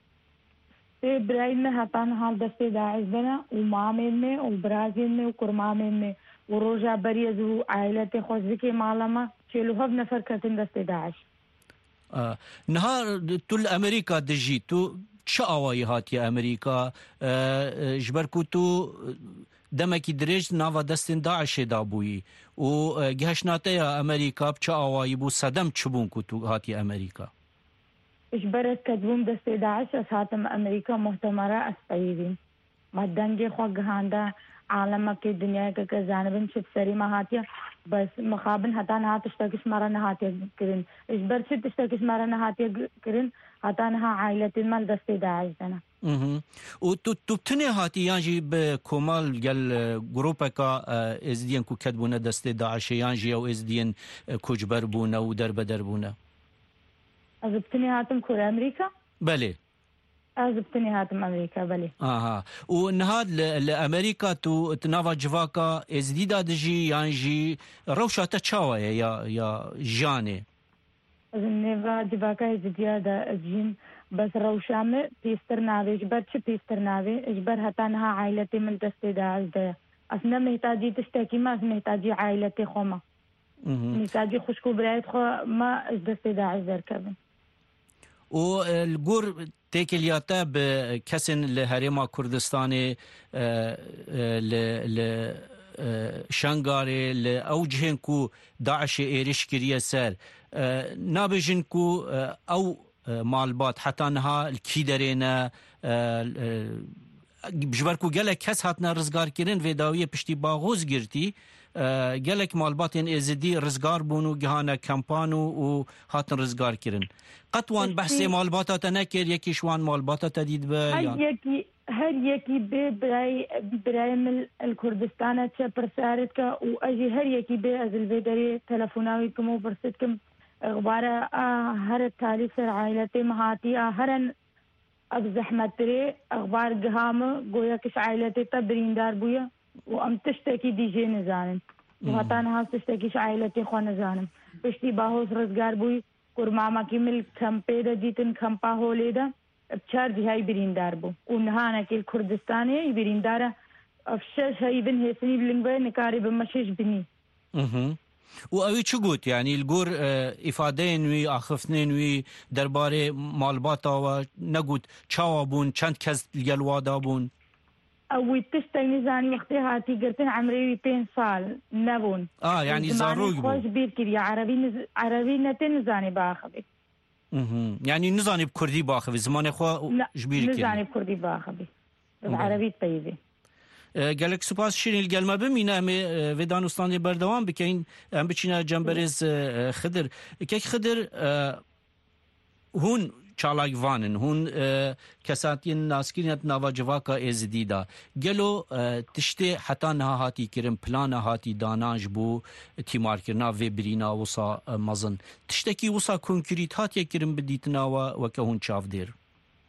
S: Sê birayên me hetan hal destê Daeş de ne û mamên me û birazên me û kurmamên me û roja berî ez û ailetê xwe zikê mala me çêlûhev nefer ketin destê Daeş
J: niha tu li Amerîka dijî tu çi awayî hatiye Amerîka ji ber ku tu demekî dirêj nava destên Daişê da bûyî û gihişnateya Amerîka çi awayî bû sedem çibûn ku tu hatiye Amerîka
S: ji ber ez ketbûm destê Daeş ez hatim Amerîka muhtemera ez peyivîm me dengê xwe gihanda alemekê dinyayekeke zanibin çi serî me hatiye bes mixabin heta niha tiştekî ji me re nehatiye kirin ji ber çi tiştekî ji me re nehatiye kirin heta niha ailetên me li destê Daeş de ne
J: û tu tinê hatî yan jî bi komal gel gropeka êzidiyên ku ketbûne destê Daişê yan jî ew êzidiyên koçber bûne û derbeder bûne
S: ez bi tinê hatim kur Amerîka
J: belê
S: ez bi tinê hatim Amerîka belê
J: aha û niha li Amerîka tu nava civaka êzidî da dijî yan jî rewşa te çawa ye ya janê
S: ez nêva civaka êzidiya da ez jîn بس روشامه پیستر ناوی جبر چه پیستر ناوی جبر حتی نها عائلتی من دستی داعش ده اصلا محتاجی تشتکی ما از محتاجی عائلتی خو ما محتاجی خوشکو برایت خو ما از دستی داعش در کبن
J: و الگور تکلیاته به کسین لهرما کردستانی ل شنگاری ل اوجهن کو داعش ایرش کریه سر نابجن کو او مالبات حتی نها کی درینه بجبرکو گله کس هاتنا رزگار کردن و داویه پشتی باغوز گرتی گلک مالباتین ازدی رزگار بونو گهانه کمپانو و هاتن رزگار کردن قطوان بحث مالباتات نکر یکی شوان مالباتات دید به
S: هر یکی به برای مل الکردستان چه پرسارت که و اجی هر یکی به از الویدری تلفوناوی کم و برسد کم اخبار هر تالیف سر عائلتی مهاتی هرن اب زحمت تری اخبار گهام گویا کش عائلتی تا بریندار بویا و ام تشتکی دیجی نزانن و حتی نها تشتکیش عائلتی خوا نزانن پشتی باهوز رزگار بوی کرماما کی مل کمپی دا دیتن کمپا ہولی دا اب 4 دهائی بریندار بو و نهانا که کردستانی بریندار افشش هایی بن حسنی بلنگوی نکاری بمشش بنی
J: و اوی چه گوت یعنی الگور افاده نوی آخفنه نوی درباره مالباتا و نگوت چاوا بون چند کس گلوادا بون
S: اوی تشتای نزانی وقتی هاتی گرتن عمری 5 سال نبون
J: یعنی زاروی بون
S: خوش بیر کری عربی نتن نزانی باخبی
J: یعنی نزانی بکردی باخبی زمان خواه جبیر کری
S: نزانی بکردی باخبی عربی طیبی
J: گلک سپاس شیرین گلمه بمینه همه و دانستانی بردوام بکن هم بچینه جنبرز خدر که خدر هون چالاک وانن هون کساتین ناسکرینت نوا جواکا ازدیدا گلو تشتی حتی نها هاتی کرن پلان هاتی داناج بو تیمار کرنا و برینا وصا مزن تشتکی وصا کنکریت هاتی کرن بدیتنا و که هون چاف دیر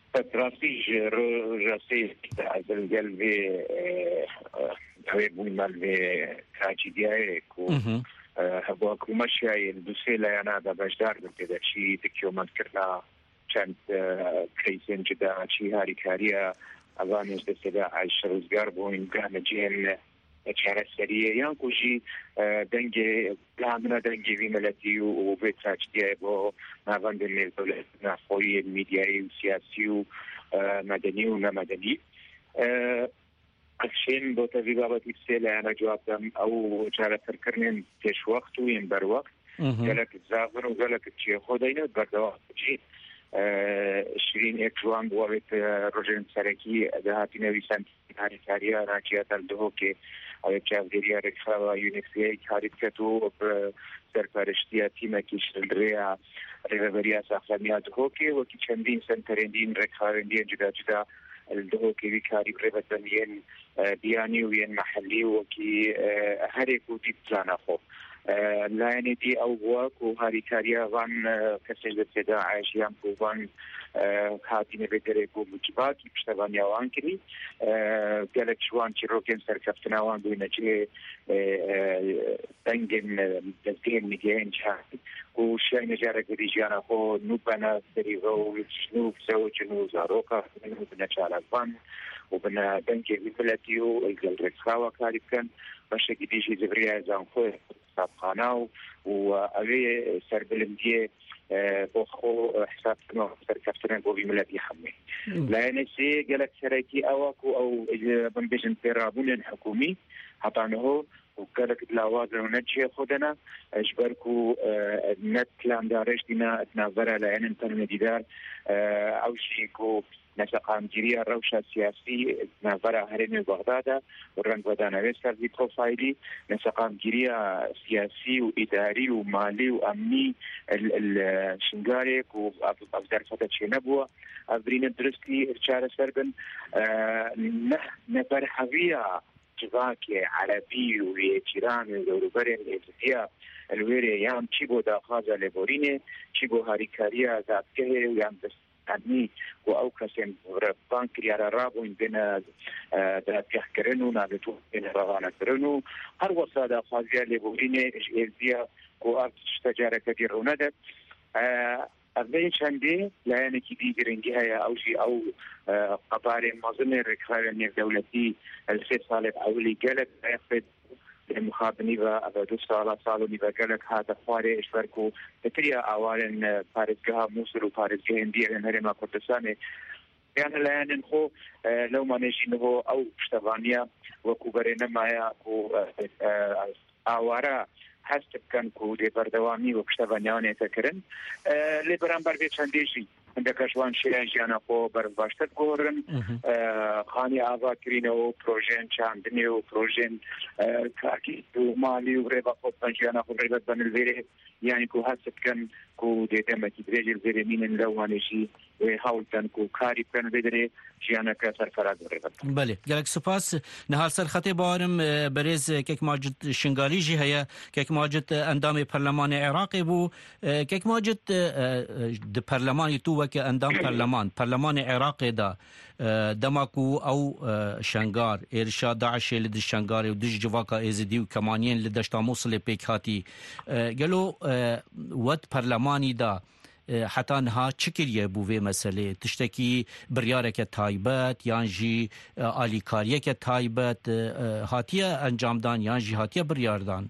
Q: راستی راستی از قلبی هوی بویمال به تاجیدیه کو هوا کومشی دوسری لیانا دا بجدار بکده چی دکیومنت کرنا چند کریسین جدا چی هاری کاریا اوانش دسته دا عیش روزگار بوین گرم جین چهره سریه یان کوشی دنگی لامنا دنگی وی ملتی و به تاجیدیه با نوند دولت نخوی میدیایی و سیاسی و مدنی و نمدنی اکشن با تفی بابتی بسیله انا جواب دم او جاره ترکرنین تیش وقت و ین بر وقت گلک زاغن و گلک چی خودینه بردوام چی شیرین ایک جوان بوابت روژن سرکی دهاتی نویسان هاری کاریا راجیات الدهو که اوی چاودریا رکخوا یونیکسیه کاریت کتو سرپرشتیا تیمه کشل ریا ریوبریا ساخلمیات هو که وکی چندین سنترندین رکخواندین جدا جدا الدهو که وی کاری ربطن ین بیانی و ین محلی وکی هر ایکو دیت زانا خوب لایانی دی او واکو هاری کاریا وان کسی دسته داعش یام کو وان هاتینه بدره کو مجبات پشتوان یاوان کری گلک شوان چی روکن سرکفتنا وان دوینه چه دنگن دزدین میگین چه و شيء نجارة كريجانا خو نوبنا دريغو نوب زوج نو زاروكا نوبنا شالفان وبنا دنكي بلاتيو الجلد خاوا كاريكن باش كيجي زبريا زان خو صابخاناو وأبي سربلنديه بوخو حساب كنا سركفتنا بوبي ملاتي حمي لا نسي قالك شريكي أواكو أو بنبيجن ترابون الحكومي حطانه وكالك الأوازر ونجي خودنا اجبركو نت كلام دارش دينا اتناظر لأن انتن مديدار او شيكو نسقام جيريا روشة سياسي اتناظر هرين بغداد ورنگ ودانا ويسكر دي بروفايلي نسقام جيريا سياسي وإداري ومالي وأمني الشنغاريك وأفدار فتاتشي نبوة أبرين الدرستي ارشارة سربن نبرحوية جواكي عربي ويجيران ودوربرين الاتفاقية الويري يام تشيبو دا خازا لبوريني تشيبو هاريكاريا دا بكهي ويام دستاني و كسين ربان كريارا رابو بين دا بيحكرنو نابتو بين رغانا كرنو هر وصا دا خازا لبوريني ازيا و تجارة كدير وندت أبدي شندي لأن كذي جرينجي هي أو شيء أو قطار مظنة ركاب دولتي الست صالح أولي جلك يفيد المخابني وأبدو صالة نيفا جلك هذا خواري إشباركو تريا أولا بارزجها موصل وبارزجها هندية هرما كردستاني يعني لأن نخو لو ما نجي نهو أو اشتغانيا وكوبرنا معايا أوارا هست كان كودي بردوامي وكشتبانياني تكرن لبران بربي چنديجي عندك شوان شيئا جانا خو برباشتر كورن خاني آغا كرينو پروژين چاندنيو پروژين كاكي مالي وريبا خود جانا خو ريبا بن الويري يعني كو هست كان كو ديتما كدريجي الويري مين اللوانيشي وحاولتن كو كاري كان بدري جانا كسر فراد وريبا
J: بله گلک سپاس نهال سرخطي بارم بريز كيك ماجد شنغاليجي هيا كيك ماجد اندام برلمان عراقي بو كيك ماجد د برلمان تو وك اندام برلمان عراقي دا دماكو او شنغار ارشاد داعش لد شنغار ودج جواكا ازدي وكمانين لدشتا موصل بيكاتي قالوا ود برلماني دا حتى انها تشكل بو في مسألة تشتكي بريارك تايبات يانجي آليكاريك تايبات هاتيا انجام دان يانجي هاتيا بريار دان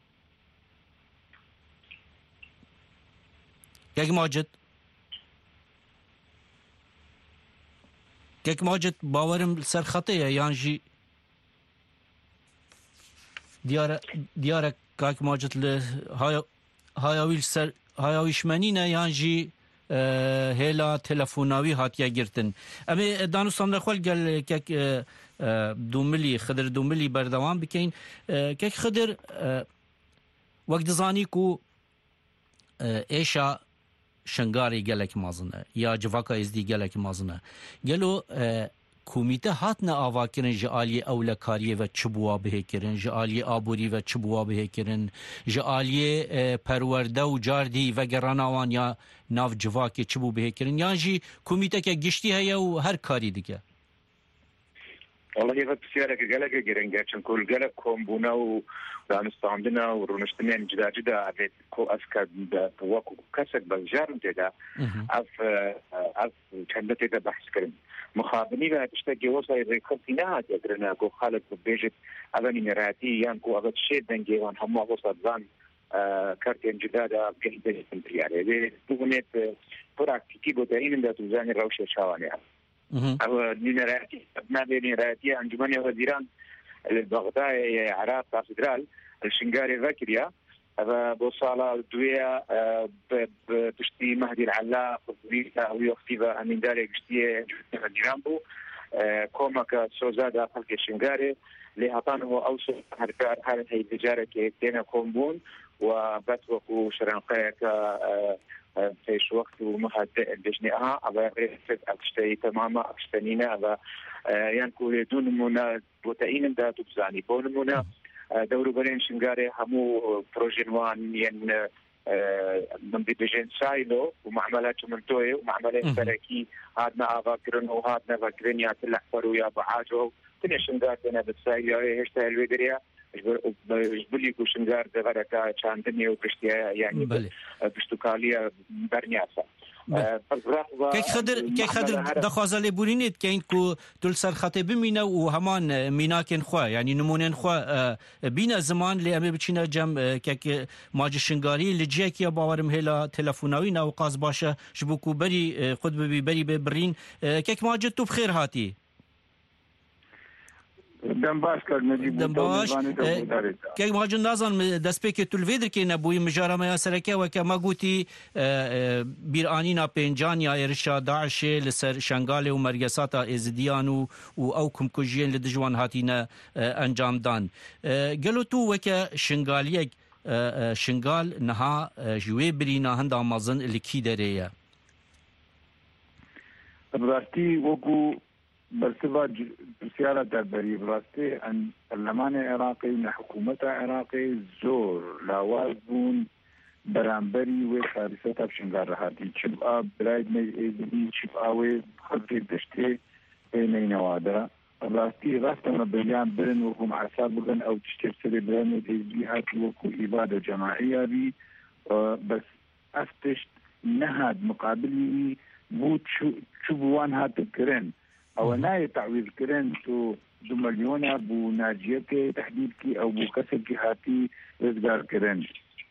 J: كيك ماجد باورم سر خطية يانجي ديارك كاك ماجد هايويل سر هايويش منينة يانجي هلا تلفوناوي هاتيا جرتن امي دانوستان نخوال قال كاك دوملي خضر دوملي بردوان بكين كاك خضر وقت زانيكو ايشا شنغاري قالك مازنه يا جواكا ازدي قالك مازنه قالوا کومیته هاتنه آواکرن جعالی اولکاریه و چبوا بهکرن جعالی آبوری و چبوا بهکرن جعالی پرورده و جاردی و گراناوان یا ناو جواکی چبو بهکرن یا جی کومیته که گشتی هیا و هر کاری دیگه
Q: والله يبقى بسيارة كجلجة جرنجاتشن كل جلك كومبونا ودانستاندنا ورونشتنين جدا جدا عدد كو أسكاد تواكو كسك بالجارم تدا أف كندت تدا بحث كريم مخابني بقى تشتكي وصل ريكوبينا تقرنا كو خالد بيجت أبني مراتي يان كو أبد شيء دنجي وان هم وصل زان كارتين جدادا جهدا جنتريالي بغنيت براكتيكي بوتاين دا توزاني روشة شواني او نيراتي ابناء نيراتي انجمن وزيران البغداد عراق فدرال الشنغاري فاكريا بوصاله دويه بشتي مهدي العلاق بيتا ويختيبا من داري بشتي جرامبو كوماكا سوزادا خلق الشنغاري لهطان هو اوصل حركات حاله هي تجاره كينا كومبون وبتوكو شرنقاك فيش وقت ومهد الدجناء أبا رفت أكشتي تماما أكشتنينا أبا ينكو دون منا بوتاين دا تبزاني بون منا دورو برين شنغاري همو بروجينوان ين من بيجين سايلو ومعملات منتوي ومعملات بركي هادنا أفاكرن وهادنا فاكرن يا تلحفر ويا بعاجو تني شنغار تنا بتسايلو هشتا الويدريا بلي كو شنغار دغركا چاندني وبشتيا يعني بشتوكاليا برنياسا
J: كي خضر دخوازه لبورينيت كاين كو تل سر خطيب مينا وهمان ميناكن خوا يعني نمونن خوا بينا زمان لي امي بچينا جم كك ماج شنغاري لجيكيا باورم هلا تليفوناوي او قاز باشه شبكو بري خد بري برين كك ماج تو بخير هاتي
T: دنباش
J: دنباش كي مهاجم نازن دسبيك تلفيدر كي نبوي مجارة ما سركه وكما قوتي بيرانينا بينجانيا إرشا داعش لسر شنغالي ومريساتا إزديانو أو كمكوجين لدجوان هاتينا أنجام دان قالوا تو وكا شنغاليك شنغال نها جوي برينا هندا مازن اللي كي داريا
T: براستي وكو برسبة سيارة دبري براسته أن البرلمان العراقي وحكومة العراقي زور لاوازبون برانبري وخارسة بشنغار هاتي شبقى برايد ميزيدي شبقى خلقي دشتي نينوادا براستي راستنا بليان برن وكم عساب برن أو تشتر سري برن وتيزي هاتي وكو إبادة جماعية بي بس أفتشت نهاد مقابلي بوت شبوان هاتي كرن او ناي تعويض كرن تو 2 مليون بو ناجيته تحديد كي او بو كسب كي هاتي رزقار كرن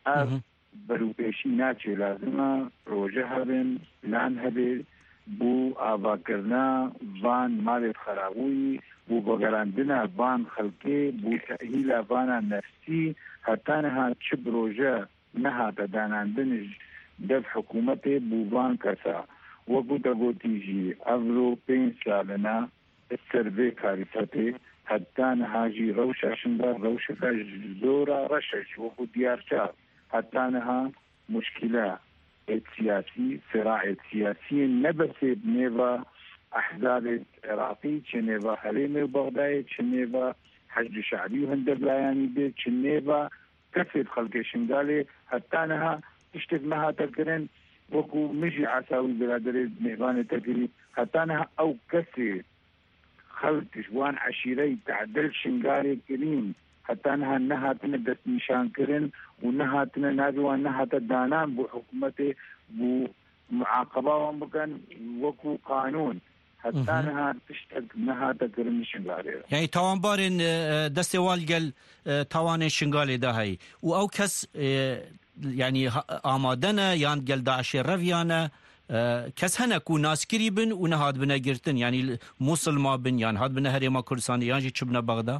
T: بروبيشي ناتشي لازمه روجه هبن لان هبل بو آبا کرنا وان مال خرابوي بو بغراندنا وان خلقي بو تأهيل وان نفسي حتى نها تشب روجه نها تداناندنج دف حكومته بو وان كسا وقوتا تيجي أفرو 5 سالنا السربي كارثتي حتى نهاجي روشة شنبار روشة زورة رشش وقو ديارشا حتى نها مشكلة سياسي صراع سياسي نبس بنيفا أحزاب عراقي تشنيفا حليمي وبغداد تشنيفا حشد شعبي وهندر لاياني بيت تشنيفا كثير خلق شنغالي حتى نها تشتك مها تذكرين وكو مجي عساوي بلادري مهبان تكري حتى انها او كسي خلط جوان عشيري تعدل شنغاري كريم حتى انها تندس نشان كرن وانها تنادي وانها تدانان بو حكومتي بو معاقبة ومكان وكو قانون حتى انها تشتق انها تكرم شنغاري
J: يعني توان بارن دستي والقل توان شنغالي ده هاي او كس يعني آمادنا يان قل داعش رفيانا كس هنا كو ناس كريبن ونهاد بنا قرتن يعني موصل ما بن يعني هاد بنا هريما كردستان يانجي تشبنا بغدا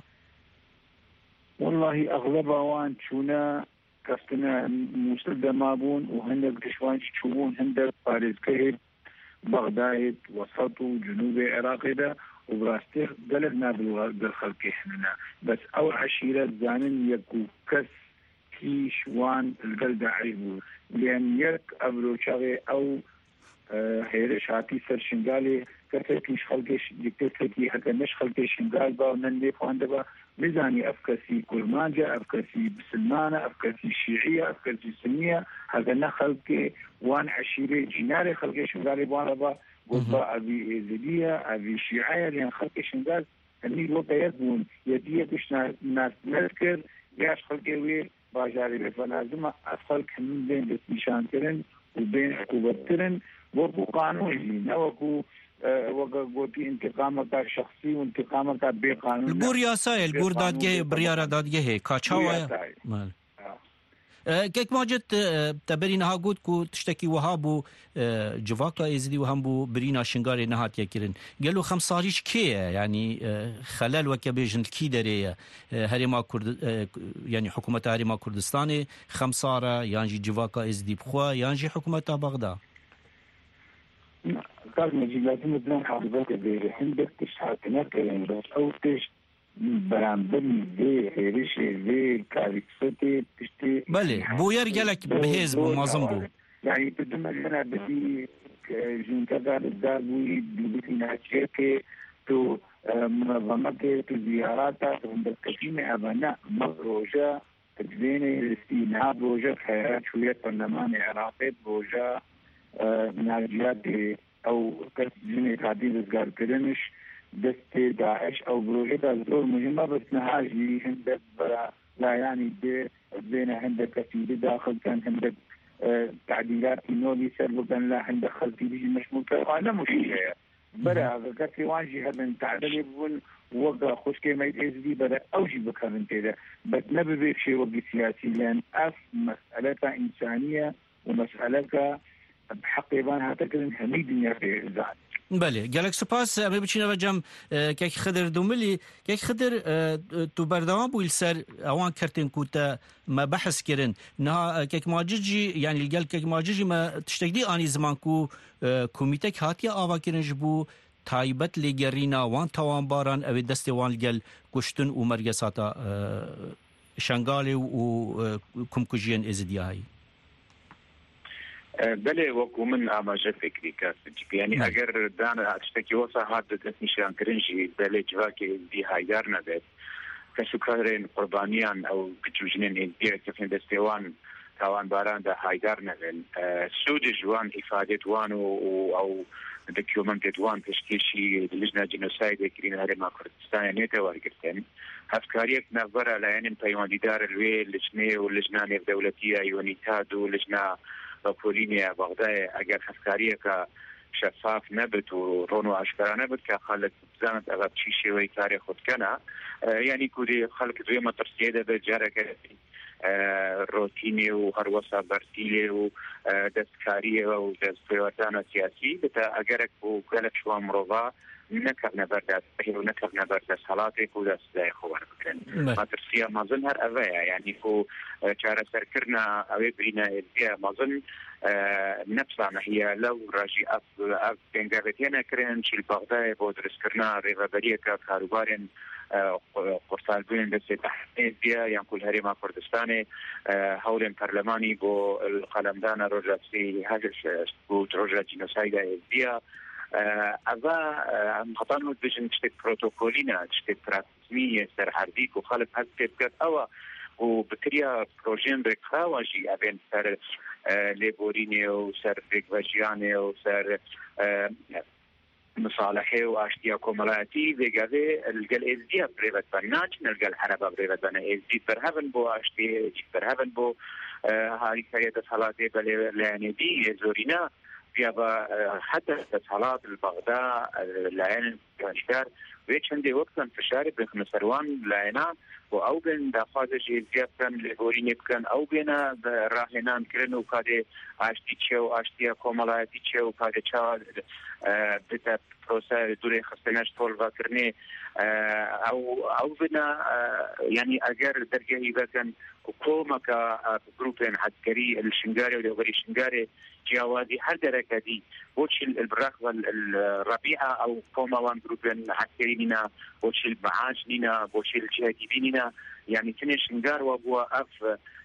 T: والله أغلبها وان شونا كستنا موصل ما بون وهندك تشوان تشوفون هندك باريس كهيب بغداد وسطو جنوب العراق ده وبراستيخ قلبنا بالخلق احنا بس أو عشيرة زانن يكو كس كيش وان القلد عيبو لأن يك أبلو شغي أو هێرش هاتی سەر شنگالێ کەسێکیش خەڵکێش کەسێکی هەکە نەش خەڵکی شنگال با و نەن لێ خواندەبە بزانی ئەف کەسی کورمانجە ئەف کەسی بسلمانە ئەف کەسی شیعیە ئەف کەسی سنیە هەگە نە خەڵکێ وان عەشیرێ جینارێ خەڵکی شنگالێ بوانە بە گوت ئەوی ئێزدیە ئەوی شیعەیە لێن خەڵکی شنگال هەمی وەکە یەک بوون یەکیەکش ناس کرد یاش خەڵکێ وێ باژارێ بێ بەنازمە ئەف خەڵک هەموو بێن دەستنیشانکردن و بين عقوبترن وكو قانوني نوكو وقوتي انتقامك شخصي وانتقامك بقانون
J: البور ياساي البور دادگه بريارة دادگه كاچاويا كيك ماجد تبري نها قد كو تشتكي وهابو جواكا ازدي وهمبو برينا شنغاري نهات يكرن قالوا 5 صاريش كي يعني خلال وكبيجن الكي دري هرما كرد يعني حكومة هرما كردستاني 5 صار يانجي جواكا ازدي بخوا يانجي حكومة بغداد
T: قال مجيلات مدن حافظات بيري عندك تشحاتنا كلام بس او تش برامبري زي هيرشي زي كاريكسوتي تشتي
J: بله بوير جالك بهز بمازم بو
T: يعني بدون انا بدي جنتا داربوي بيبتنا تشيكي تو منظمات تو زيارات عندك كثير ابناء مروجه تدبين الاستيناب روجه خيرات شويه برلمان عراقي بروجه ناجيات او كسجني قاعدين يزقار كرنش دست داعش او بروجة زور مهمة بس نهاجي عندك لا يعني بين عندك كثير داخل كان عندك تعديلات نولي سربا لا عندك خلفي بيجي مشمول كأنا مش شيء برا كثير واجي هذا تعدل يبون وقع خوش كما يتأذي برا أوجي بكرن كذا بس نبي بشيء وقع سياسي لأن مسألة إنسانية ومسألة بحق يبان هاتكلم حميد الدنيا في زاد
J: بله گلک سپاس امی بچینه و جم که خدر دوملی که خدر تو بردوام بویل سر اوان کرتن کوتا ما بحث کرن نه که ماججی یعنی الگل که ماججی ما تشتگدی آنی زمان کو کمیته هاتیا آوا کرنج بو تایبت لگرینا وان توان باران او دست وان الگل گشتن و مرگساتا شنگالی و کمکجین ازدیایی
Q: بله وەکو من ئاماژە فکری کەس یعنی ئەگەر دانا شتێکی وەسا هات دەست نیشانکردنجی بەلێ جواکێ دی هایدار نەبێت کەس و کارێن قوربانیان ئەو کچوژنێن ئێندیە کەفێن دەستێوان تاوانباراندا هایدار نەبێن سوودی جوان ئیفادێت وان و ئەو دەکیۆمەنتێت وان پشتێشی لژنا جینۆسایدێکرین هەرێما کوردستان نێتە وەرگرتن هەفتکاریەک نەڤەرە لایەنن پەیوەندیدارە لوێ لژنێ و لژنا نێودەوڵەتیە یۆنیتاد و لژنا بولینیا بغداد اگر خسکاریه که شفاف نبود و رون و اشکرا نبود که خلق زند اگر چی شوی کاری خود کنه یعنی کودی خلق دوی مترسیه ده به جاره که روتینی و هر وسا برسیلی و دستکاریه و دستپیوردان سیاسی بتا اگر که کلک شو مروفا نکرنه بردست و نکرنه بردست حالاتی که دست دای خوار بکن مترسیه مازن هر اوه یعنی که چاره سر کرنا اوه برینه ازیه مازن نفسانه هي لو راجي اف بنگاوتینا کرن چیل بغداد بودرس کرنا ریوابریه که کاروبارین قرصال بين بس تحقيق بها يعني كل هريمة كردستاني هولن برلماني بو القلمدان رجل في هاجش بوت رجل جينوسايدا بها أذا مخطان بيجن تشتك بروتوكولينا تشتك براتزمية سر حرديك وخالف هاد كيف أو وبكريا بروجين بكراواجي أبين سر ليبوريني وسر بيكواجياني وسر مصالحه و اشتیا کوملاتی دیگه الگل ازدی پریوت بناچ نلگل حربا پریوت بنا ازدی برهون بو اشتی برهون بو هاری کریت صلاتی بله لعنی زورینا بیا با حتی صلات البغداد لعن اشتار و چندی وقتا فشار بخن سروان لعنا و او بین دخوازش ازدی کن لبورینی کن او بین راهنان کرن و کاده اشتی چه و اشتیا کوملاتی چه و کاده چه بتا پروسه دوره خستناش طول وکرنه او بنا يعني اگر درجه بكن حكومه كجروبين عسكري الشنغاري والغري الشنغاري جوادي هر درجه دي وش البراق الربيعه او كوما وان جروبين عسكرينا وش المعاجنينا وش الجهاديين يعني تني شنغار وابو اف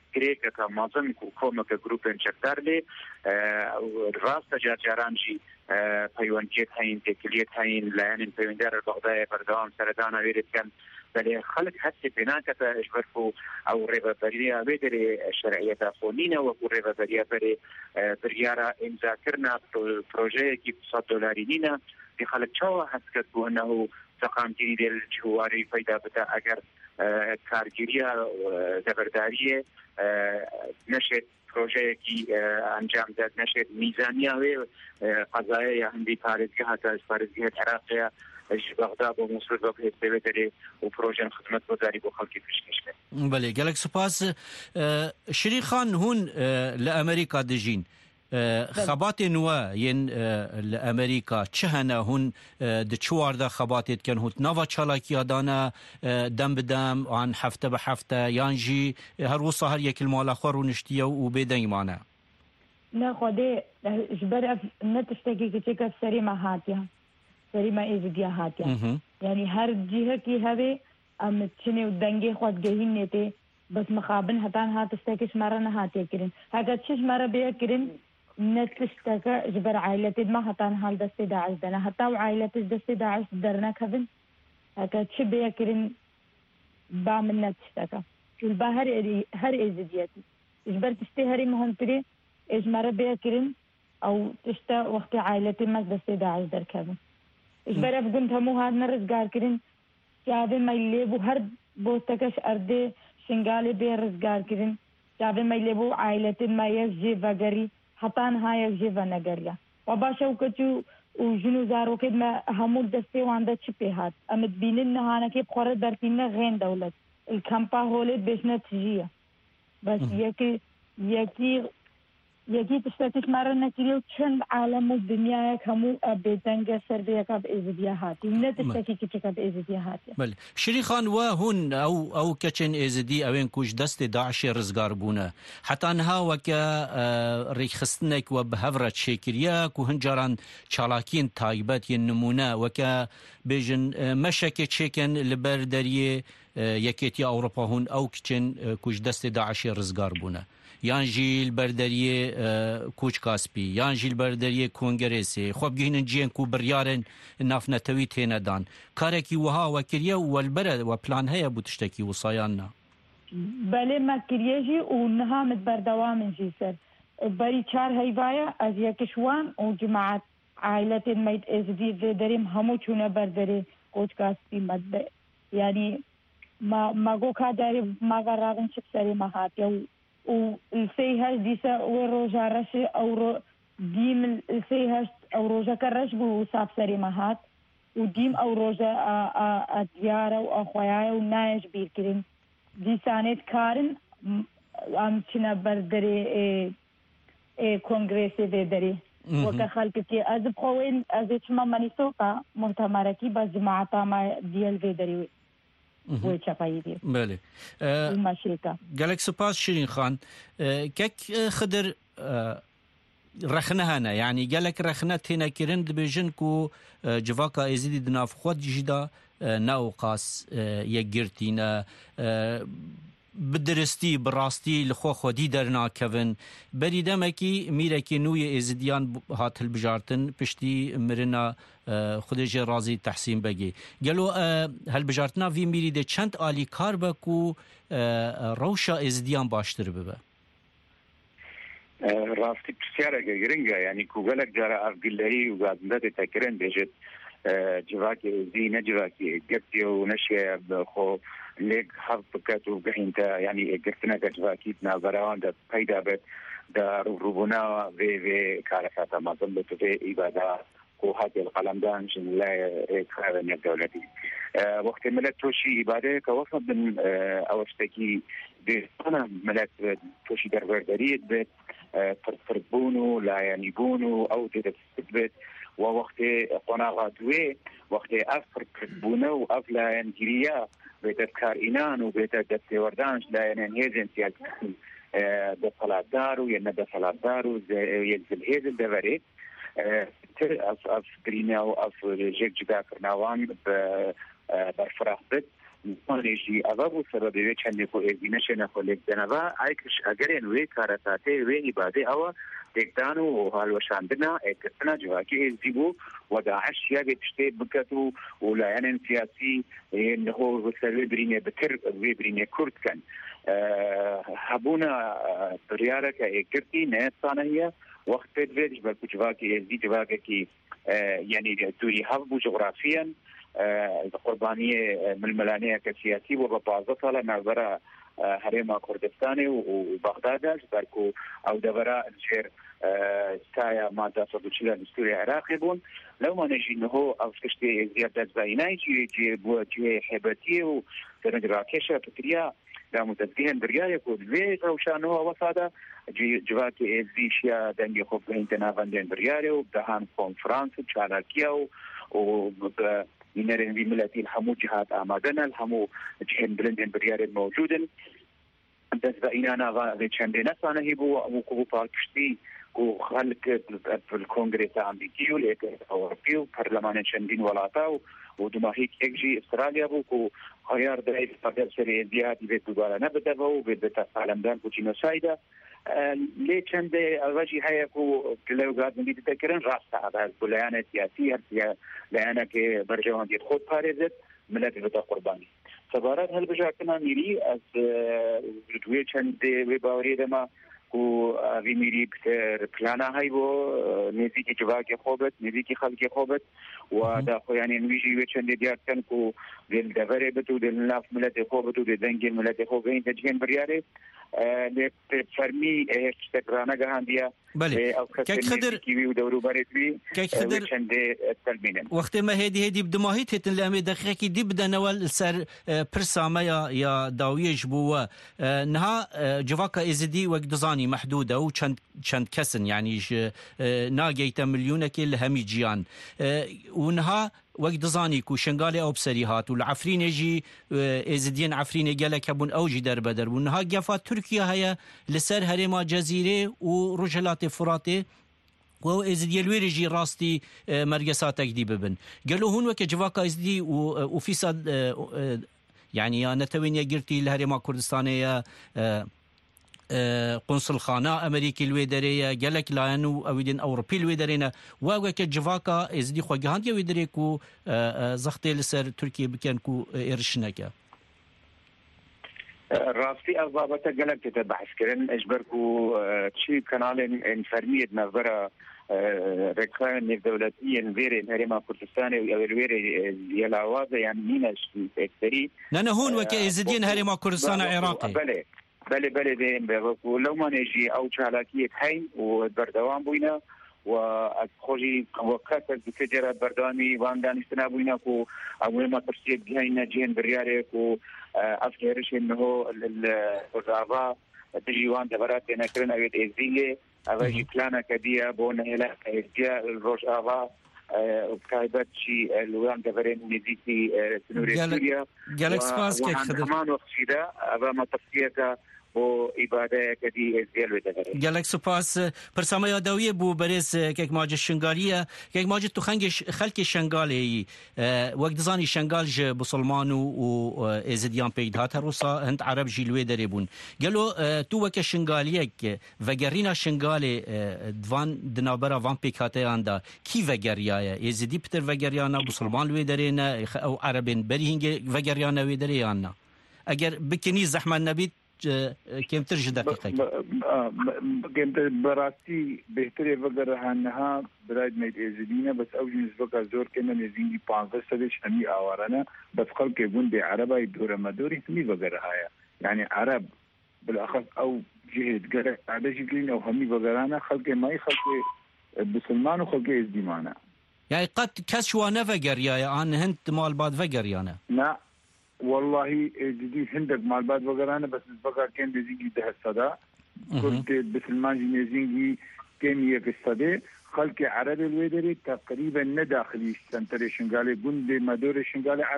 Q: کرێک کە مازن و کۆمەکە گروپن چەکدار لێ ڕاستە جارجارانجی پەیوەندیت هەین تێکلیت هەین لایەنین پەیوەندیارە بەغدایە بەردەوام سەردانە وێرێتکەن بەلێ خەڵک هەستی پێناکەتە ئەشبەرف و ئەو ڕێبەبەریە وێ دەرێ شەرعیەتە خۆنینە وەکو ڕێبەبەریە بەرێ بریارە ئیمزاکردنا پرۆژەیەکی $100 نینە دی خەڵک چاوە هەستکرد بوو ئەنەه سەقامگیری لێ جووارەی پەیدا بتە ئەگەر کارگیریە دەبەرداریە نەشێت پرۆژەیەکی ئەنجام دەد نەشێت میزانیا وێ قەزایە یا هەندی پارێزگە هەتا پارێزگەیەک عێراقیە بەغدا بۆ موسڵ بۆ پێت پێوێ دەرێ و پرۆژەن خزمەت بۆداری بۆ خەڵکی پێشکەشکە.
J: بەڵێ گەلک سوپاس. شریخان هون لە ئەمریکا دژین خەباتێ نوە یەن لە ئەمریکا چ هەنە هون چواردا خەباتێتکەن هوت ناوا چالاکیادانە دەم بدەم ئان هەفتە بە هەفتە یانژی هەروەسا هەر یەکل ماڵەخوا ڕوونشتیە و بێدەنگمانە
S: نەخۆدێ ژبەر نە تشتێکی کچێکە سەریمە هاتیە سەریمە ئێزدیا هاتیە یعنی هەر جیهەکی هەبێ ئەم چنێ و دەنگێ خۆت گەهین نێتێ بەس مخابن هەتان هات تشتێکی ژمارە نەهاتێکردن هەگە چ ژمارە بەیەکردن نتشتەکە ژبەر عایلەتێت ما هەتان هەڵ دەستی داعش دەنا هەتا و عایلەتش دەستی داعش دەرنەکەبن هەکە چ بەیەکردن با من نتشتەکە با هەر ئێزدیەتی ژبەر تشتێ هەری مهمترێ ژمارە بەیەکردن ئەو تشتە وەختی عایلەتی مەس دەستی داعش دەرکەبن ژبەر ئەفگوند هەموو هات نەڕزگارکردن جاابێ مەی لێبوو هەر بۆستەکەش ئەردێ شنگالی بێ ڕزگارکردن جاابێ مەی لێبوو عایلەتت مایەک ژێڤەگەری هەتان هایەک ژێڤە نەگەریە و باشە و کەچ و ژن و زارۆکێت مە هەموو دەستێ واندە چ پێ هات ئەمت بینن نەهانەکەی بخۆرە دەرتینە غێن دەولەت کەمپا هۆلێت بێژنە تژیە بەس یەکی تشتێکیش مارە نەکردی و چەند عالەم و دنیایەک هەموو بێدەنگە سەربەیەکە بە ئێزدیا هاتی نە تشتێکی کچەکە بە ئێزدیا هاتیە.
J: شریخان وە هون ئەو کەچێن ئێزدی ئەوێن کوش دەستی داعشێ ڕزگار بوونە حتانها وەکە ڕێکخستنێک وە بە هەڤرە چێکریە و هەنجاران چالاکین تایبەت یەن نمونە وەکە بێژن مەشەکێ چێکن لەبەر دەریێ یەکێتی ئەوروپا هون ئەو کچێن کوش دەستی داعشێ ڕزگار بوونە یان ژیل بەردەریێ کوچ کاسپی یان ژیل بەردەریێ کۆنگەرێسێ خۆ بگەینن جیێن و بڕیارن نافنەتەوی تێنەدان کارێکی وها وەکریە و وەلبەرە و پلان هەیە بوو تشتێکی وسایاننا
S: بەلێ مەکریێژی و نەهامت بەردەوامنجی سەر بەری چار هەیڤایە ئەز یەکشوان و جماعەت عایلەتێن مەیت ئێزدی vê derêm hemû çûne berderê koçkastî medbe yanî mago ka derê maga ravin çi serê me hatiye û sey heşt dîsa wê roja reşê ew dîm sey heşt ew rojeke reş bû û saf serê me hat û dîm ew roja a diyare û a xweyaye û naye ji bîrkirin dîsanê dikarin em çine berderê kongresê vê derê وەکە خەڵکێ ئەز بخۆین ئەزێ چمە مەنیسۆقا محتەمارەکی بە جماعەتا ما دیەل vê derê wê çapayî dê
J: بله
S: مەشێکە
J: gelek spas Şirin Xan kek xdir rexne hene yani gelek rexne tênekirin dibêjin ku civaka êzîdî di nav xwe jî da neoqas yekgirtîne bi diristî bi rastî li xwe xwedî dernakevin berî demekî mîrekî nû yê êzidiyan hat hilbijartin piştî mirina xwedê jê razî Tehsîn Begê gelo hilbijartina vî mîrî de çend alîkar be ku rewşa êzidiyan baştir bibe
Q: rastî pirsiyareke giring e yanî ku gelek cara evgillerî û gazindetê tekirin bêjit civakê êzî ne civakê girtiye û neşiye xwe lêk hev biket û bihînte yanî girtineke civakî navberawan de peyda bet da rûbûna vê karefata mezin bi vê îbada ku hatê li qelemdan ji milayê karevên dewletî wextê millet toşî îbadeyeke wefa bin ew tiştekî dêrana millet toşî derberderiyê bêt firfirbûn û layanîbûn û ew tê de bêt و وقتی قناعت وی وقتی افر کردبونه و افلاین گریه بیت کارینان و بیت دستوردانش لاین هیزن سیاد دفلاتدار و یا ندفلاتدار و یکزل هیزل دوری تر اف گرینه و اف جگ جدا کرناوان برفراخ بد ماليجي أبابو سبب ويشان يكو إزينشنا خلق دنبا أيكش أجرين ويكارتاتي وإبادة أو تكتانو وهالوشاندنا اكتنا جواكي إزيبو وداعش ياجي تشتي بكتو ولا يعني سياسي إنه هو سلوي بريني بكر بريني كرد كان هبونا بريارك إكرتي نهستانه هي وقت بدرج بل جواكي إزي جواكي يعني دوري هفبو جغرافيا قربانية من الملانية كسياسي وببازتها لما برا هريما كردستاني وبغداد بركو أو دبرا الجير ستايا مادة صدوشيلا دستوري عراقي بون لو ما نجي انه او كشتي زيادة زايناي جي حيباتيه ودنجراكيشة فكريا لا متدقين برياية كود في روشانه وصادا جواكي ازيشيا دنجي خوب هنتنا فاندين برياية وبدهان كونفرانس وشاراكيا ينرن بملتي الحمو جهات آمادنا الحمو جهن بلندن بريار موجودا بس بإنانا غيتشاندينا سانا هيبو وكو باركشتي وخلق في الكونغرس الأمريكي والإيكس الأوروبي وبرلمان شندين ولاتاو ودماهيك إكجي إستراليا بوكو خيار دايف قدر سري زيادة بيت دوبارا نبدأ وبيت بتعلم دان كوتينوسايدا ليه چند اوجی هایکو کلاوگاد میدید تکرن راست هذا بلایان سیاسی هر بلایان که برجوان دید خود پارزد ملت بتا قربانی سبارات هل بجا کنا میری از دوی چند و باوری دما کو وی میری بتر پلانا های بو نزدیک جواکی خوبت نزدیک خلقی خوبت و دا خو یعنی نویجی و چند دیار کن کو دل دفره بتو دل ناف ملت خوبتو دل دنگی ملت خوب این تجین بریاره فرمي استقرارنا جهانديا
J: بله كيك خدر
Q: كيوي ودورو باريتري
J: كيك خدر وقت ما هدي بدماهي تتن لامي دقيقه دي بدا نوال سر برسامه يا داويج بو نها جواكا ازدي وقدزاني محدوده وشند كسن يعني ناقيت مليونك الهميجيان ونها وقت دزاني كو شنغالي او بسريهات والعفرين يجي ازدين عفرين قالك ابون اوجي در بدر ونها قفات تركيا هي لسر هرما جزيره ورجلات فراتي و ازدي الويرجي راستي مرقسات دي ببن قالوا هون وك جواكا ازدي وفي صد يعني انا توين قلتي الهرما كردستانيه قنصل خانه امريكي الويدريه قالك لانه اويدين اوروبي الويدرينا واوك جواكا ازدي خو جهاندي ويدريكو زختي لسر تركيا بكنكو ارشنكا
Q: راستي أضابط قلت تتبع سكرين أجبركو شيء كنال انفرميد نظرة ركان الدولتية الفيري هرما كردستاني والفيري يلاوازة يعني ميناش اكثري
J: نانا هون وكي ازدين هرما كردستان عراقي
Q: بله دين بغو لو ما نجي أو شالاكية حين وبردوان بوينا وأخوجي وقت بكجرة بردواني واندان استنابوينا كو أول ما ترسيب جهينا جهن برياري كو أفكرش إنه الرابع تجيوان دبرات نكرنا بيت إزية أواجي بلانا كديا بون هلا إزيا الرجابا وكايبات شيء الوان دبرين نزيتي سنوري سوريا
J: جالك سباس كيك خدر
Q: كمان وقصيدة أبا ما تفسيرك بو إبادة كدي إزيال ودبرين
J: جالك سباس برسامة يادوية بو بريس كيك ماجة الشنغالية كيك ماجة خلق الشنغالي وقت زاني شنغالج بسلمانو وإزديان بيدهات هروسا هند عرب جيلوي دريبون قالوا تو وك الشنغاليك وقرينا الشنغالي دوان دنابرا وان بيكاتيان دا كي وقريايا إزدي بتر وقريانا بسلمان لوي درينا أو عربين بريهنج وقريانا وي دريانا أجر بكني زحمة نبيت كم ترجع دقيقة
T: كنت براسي بهتري وقر هانها برايد ميد إزدينا بس أوجي نسبة زور كنا نزيني 15 سنش همي آوارنا بس قل كيبون دي عربا يدور مدوري همي وقر هايا يعني عرب بالأخص أو جهد قرأ عدا جيكلين أو همي وقرانا خلق ماي خلق بسلمان وخلق إزديمانا
J: يعني قد كسوانا وقر يا أن هنت مال بعد وقر يانا
T: لا والله جديد هندك مال بعد وقرانا بس بقى كان بيزيجي ده الصدا كنت بسلمان جنيزينجي كان يكستدي خلق عرب الويدري تقريبا نداخلي سنتر شنغالي جند مدور شنغالي عرب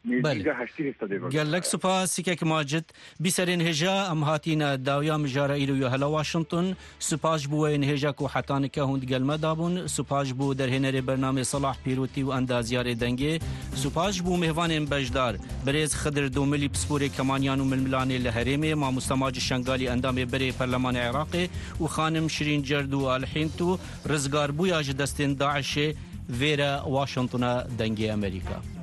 J: گەلک سوپاسیکێک ماجد بیسەرێن هێژا ئەم هاتینە داویا مژارە ئیرۆیە هەلە واشنگتن سوپاش بووە هێژاک و حتانەکە هوند گەلمەدا بوون سوپاش بوو دەرهێنەرێ بەرنامێ سەلاح پیرۆتی و ئەندازیارێ دەنگێ سوپاش بوو میهوانێن بەشدار برێز خدر دوملی پسپورێ کەمانیان و ململانێ لە هەرێمێ مامۆستەماجی شەنگالی ئەندامێ بەرێ پەرلەمانی عێراقێ و خانم شیرین جەرد و ئالحینت و ڕزگار بوویا ji destên Daişê vêre Washington'a dengê Amerîka.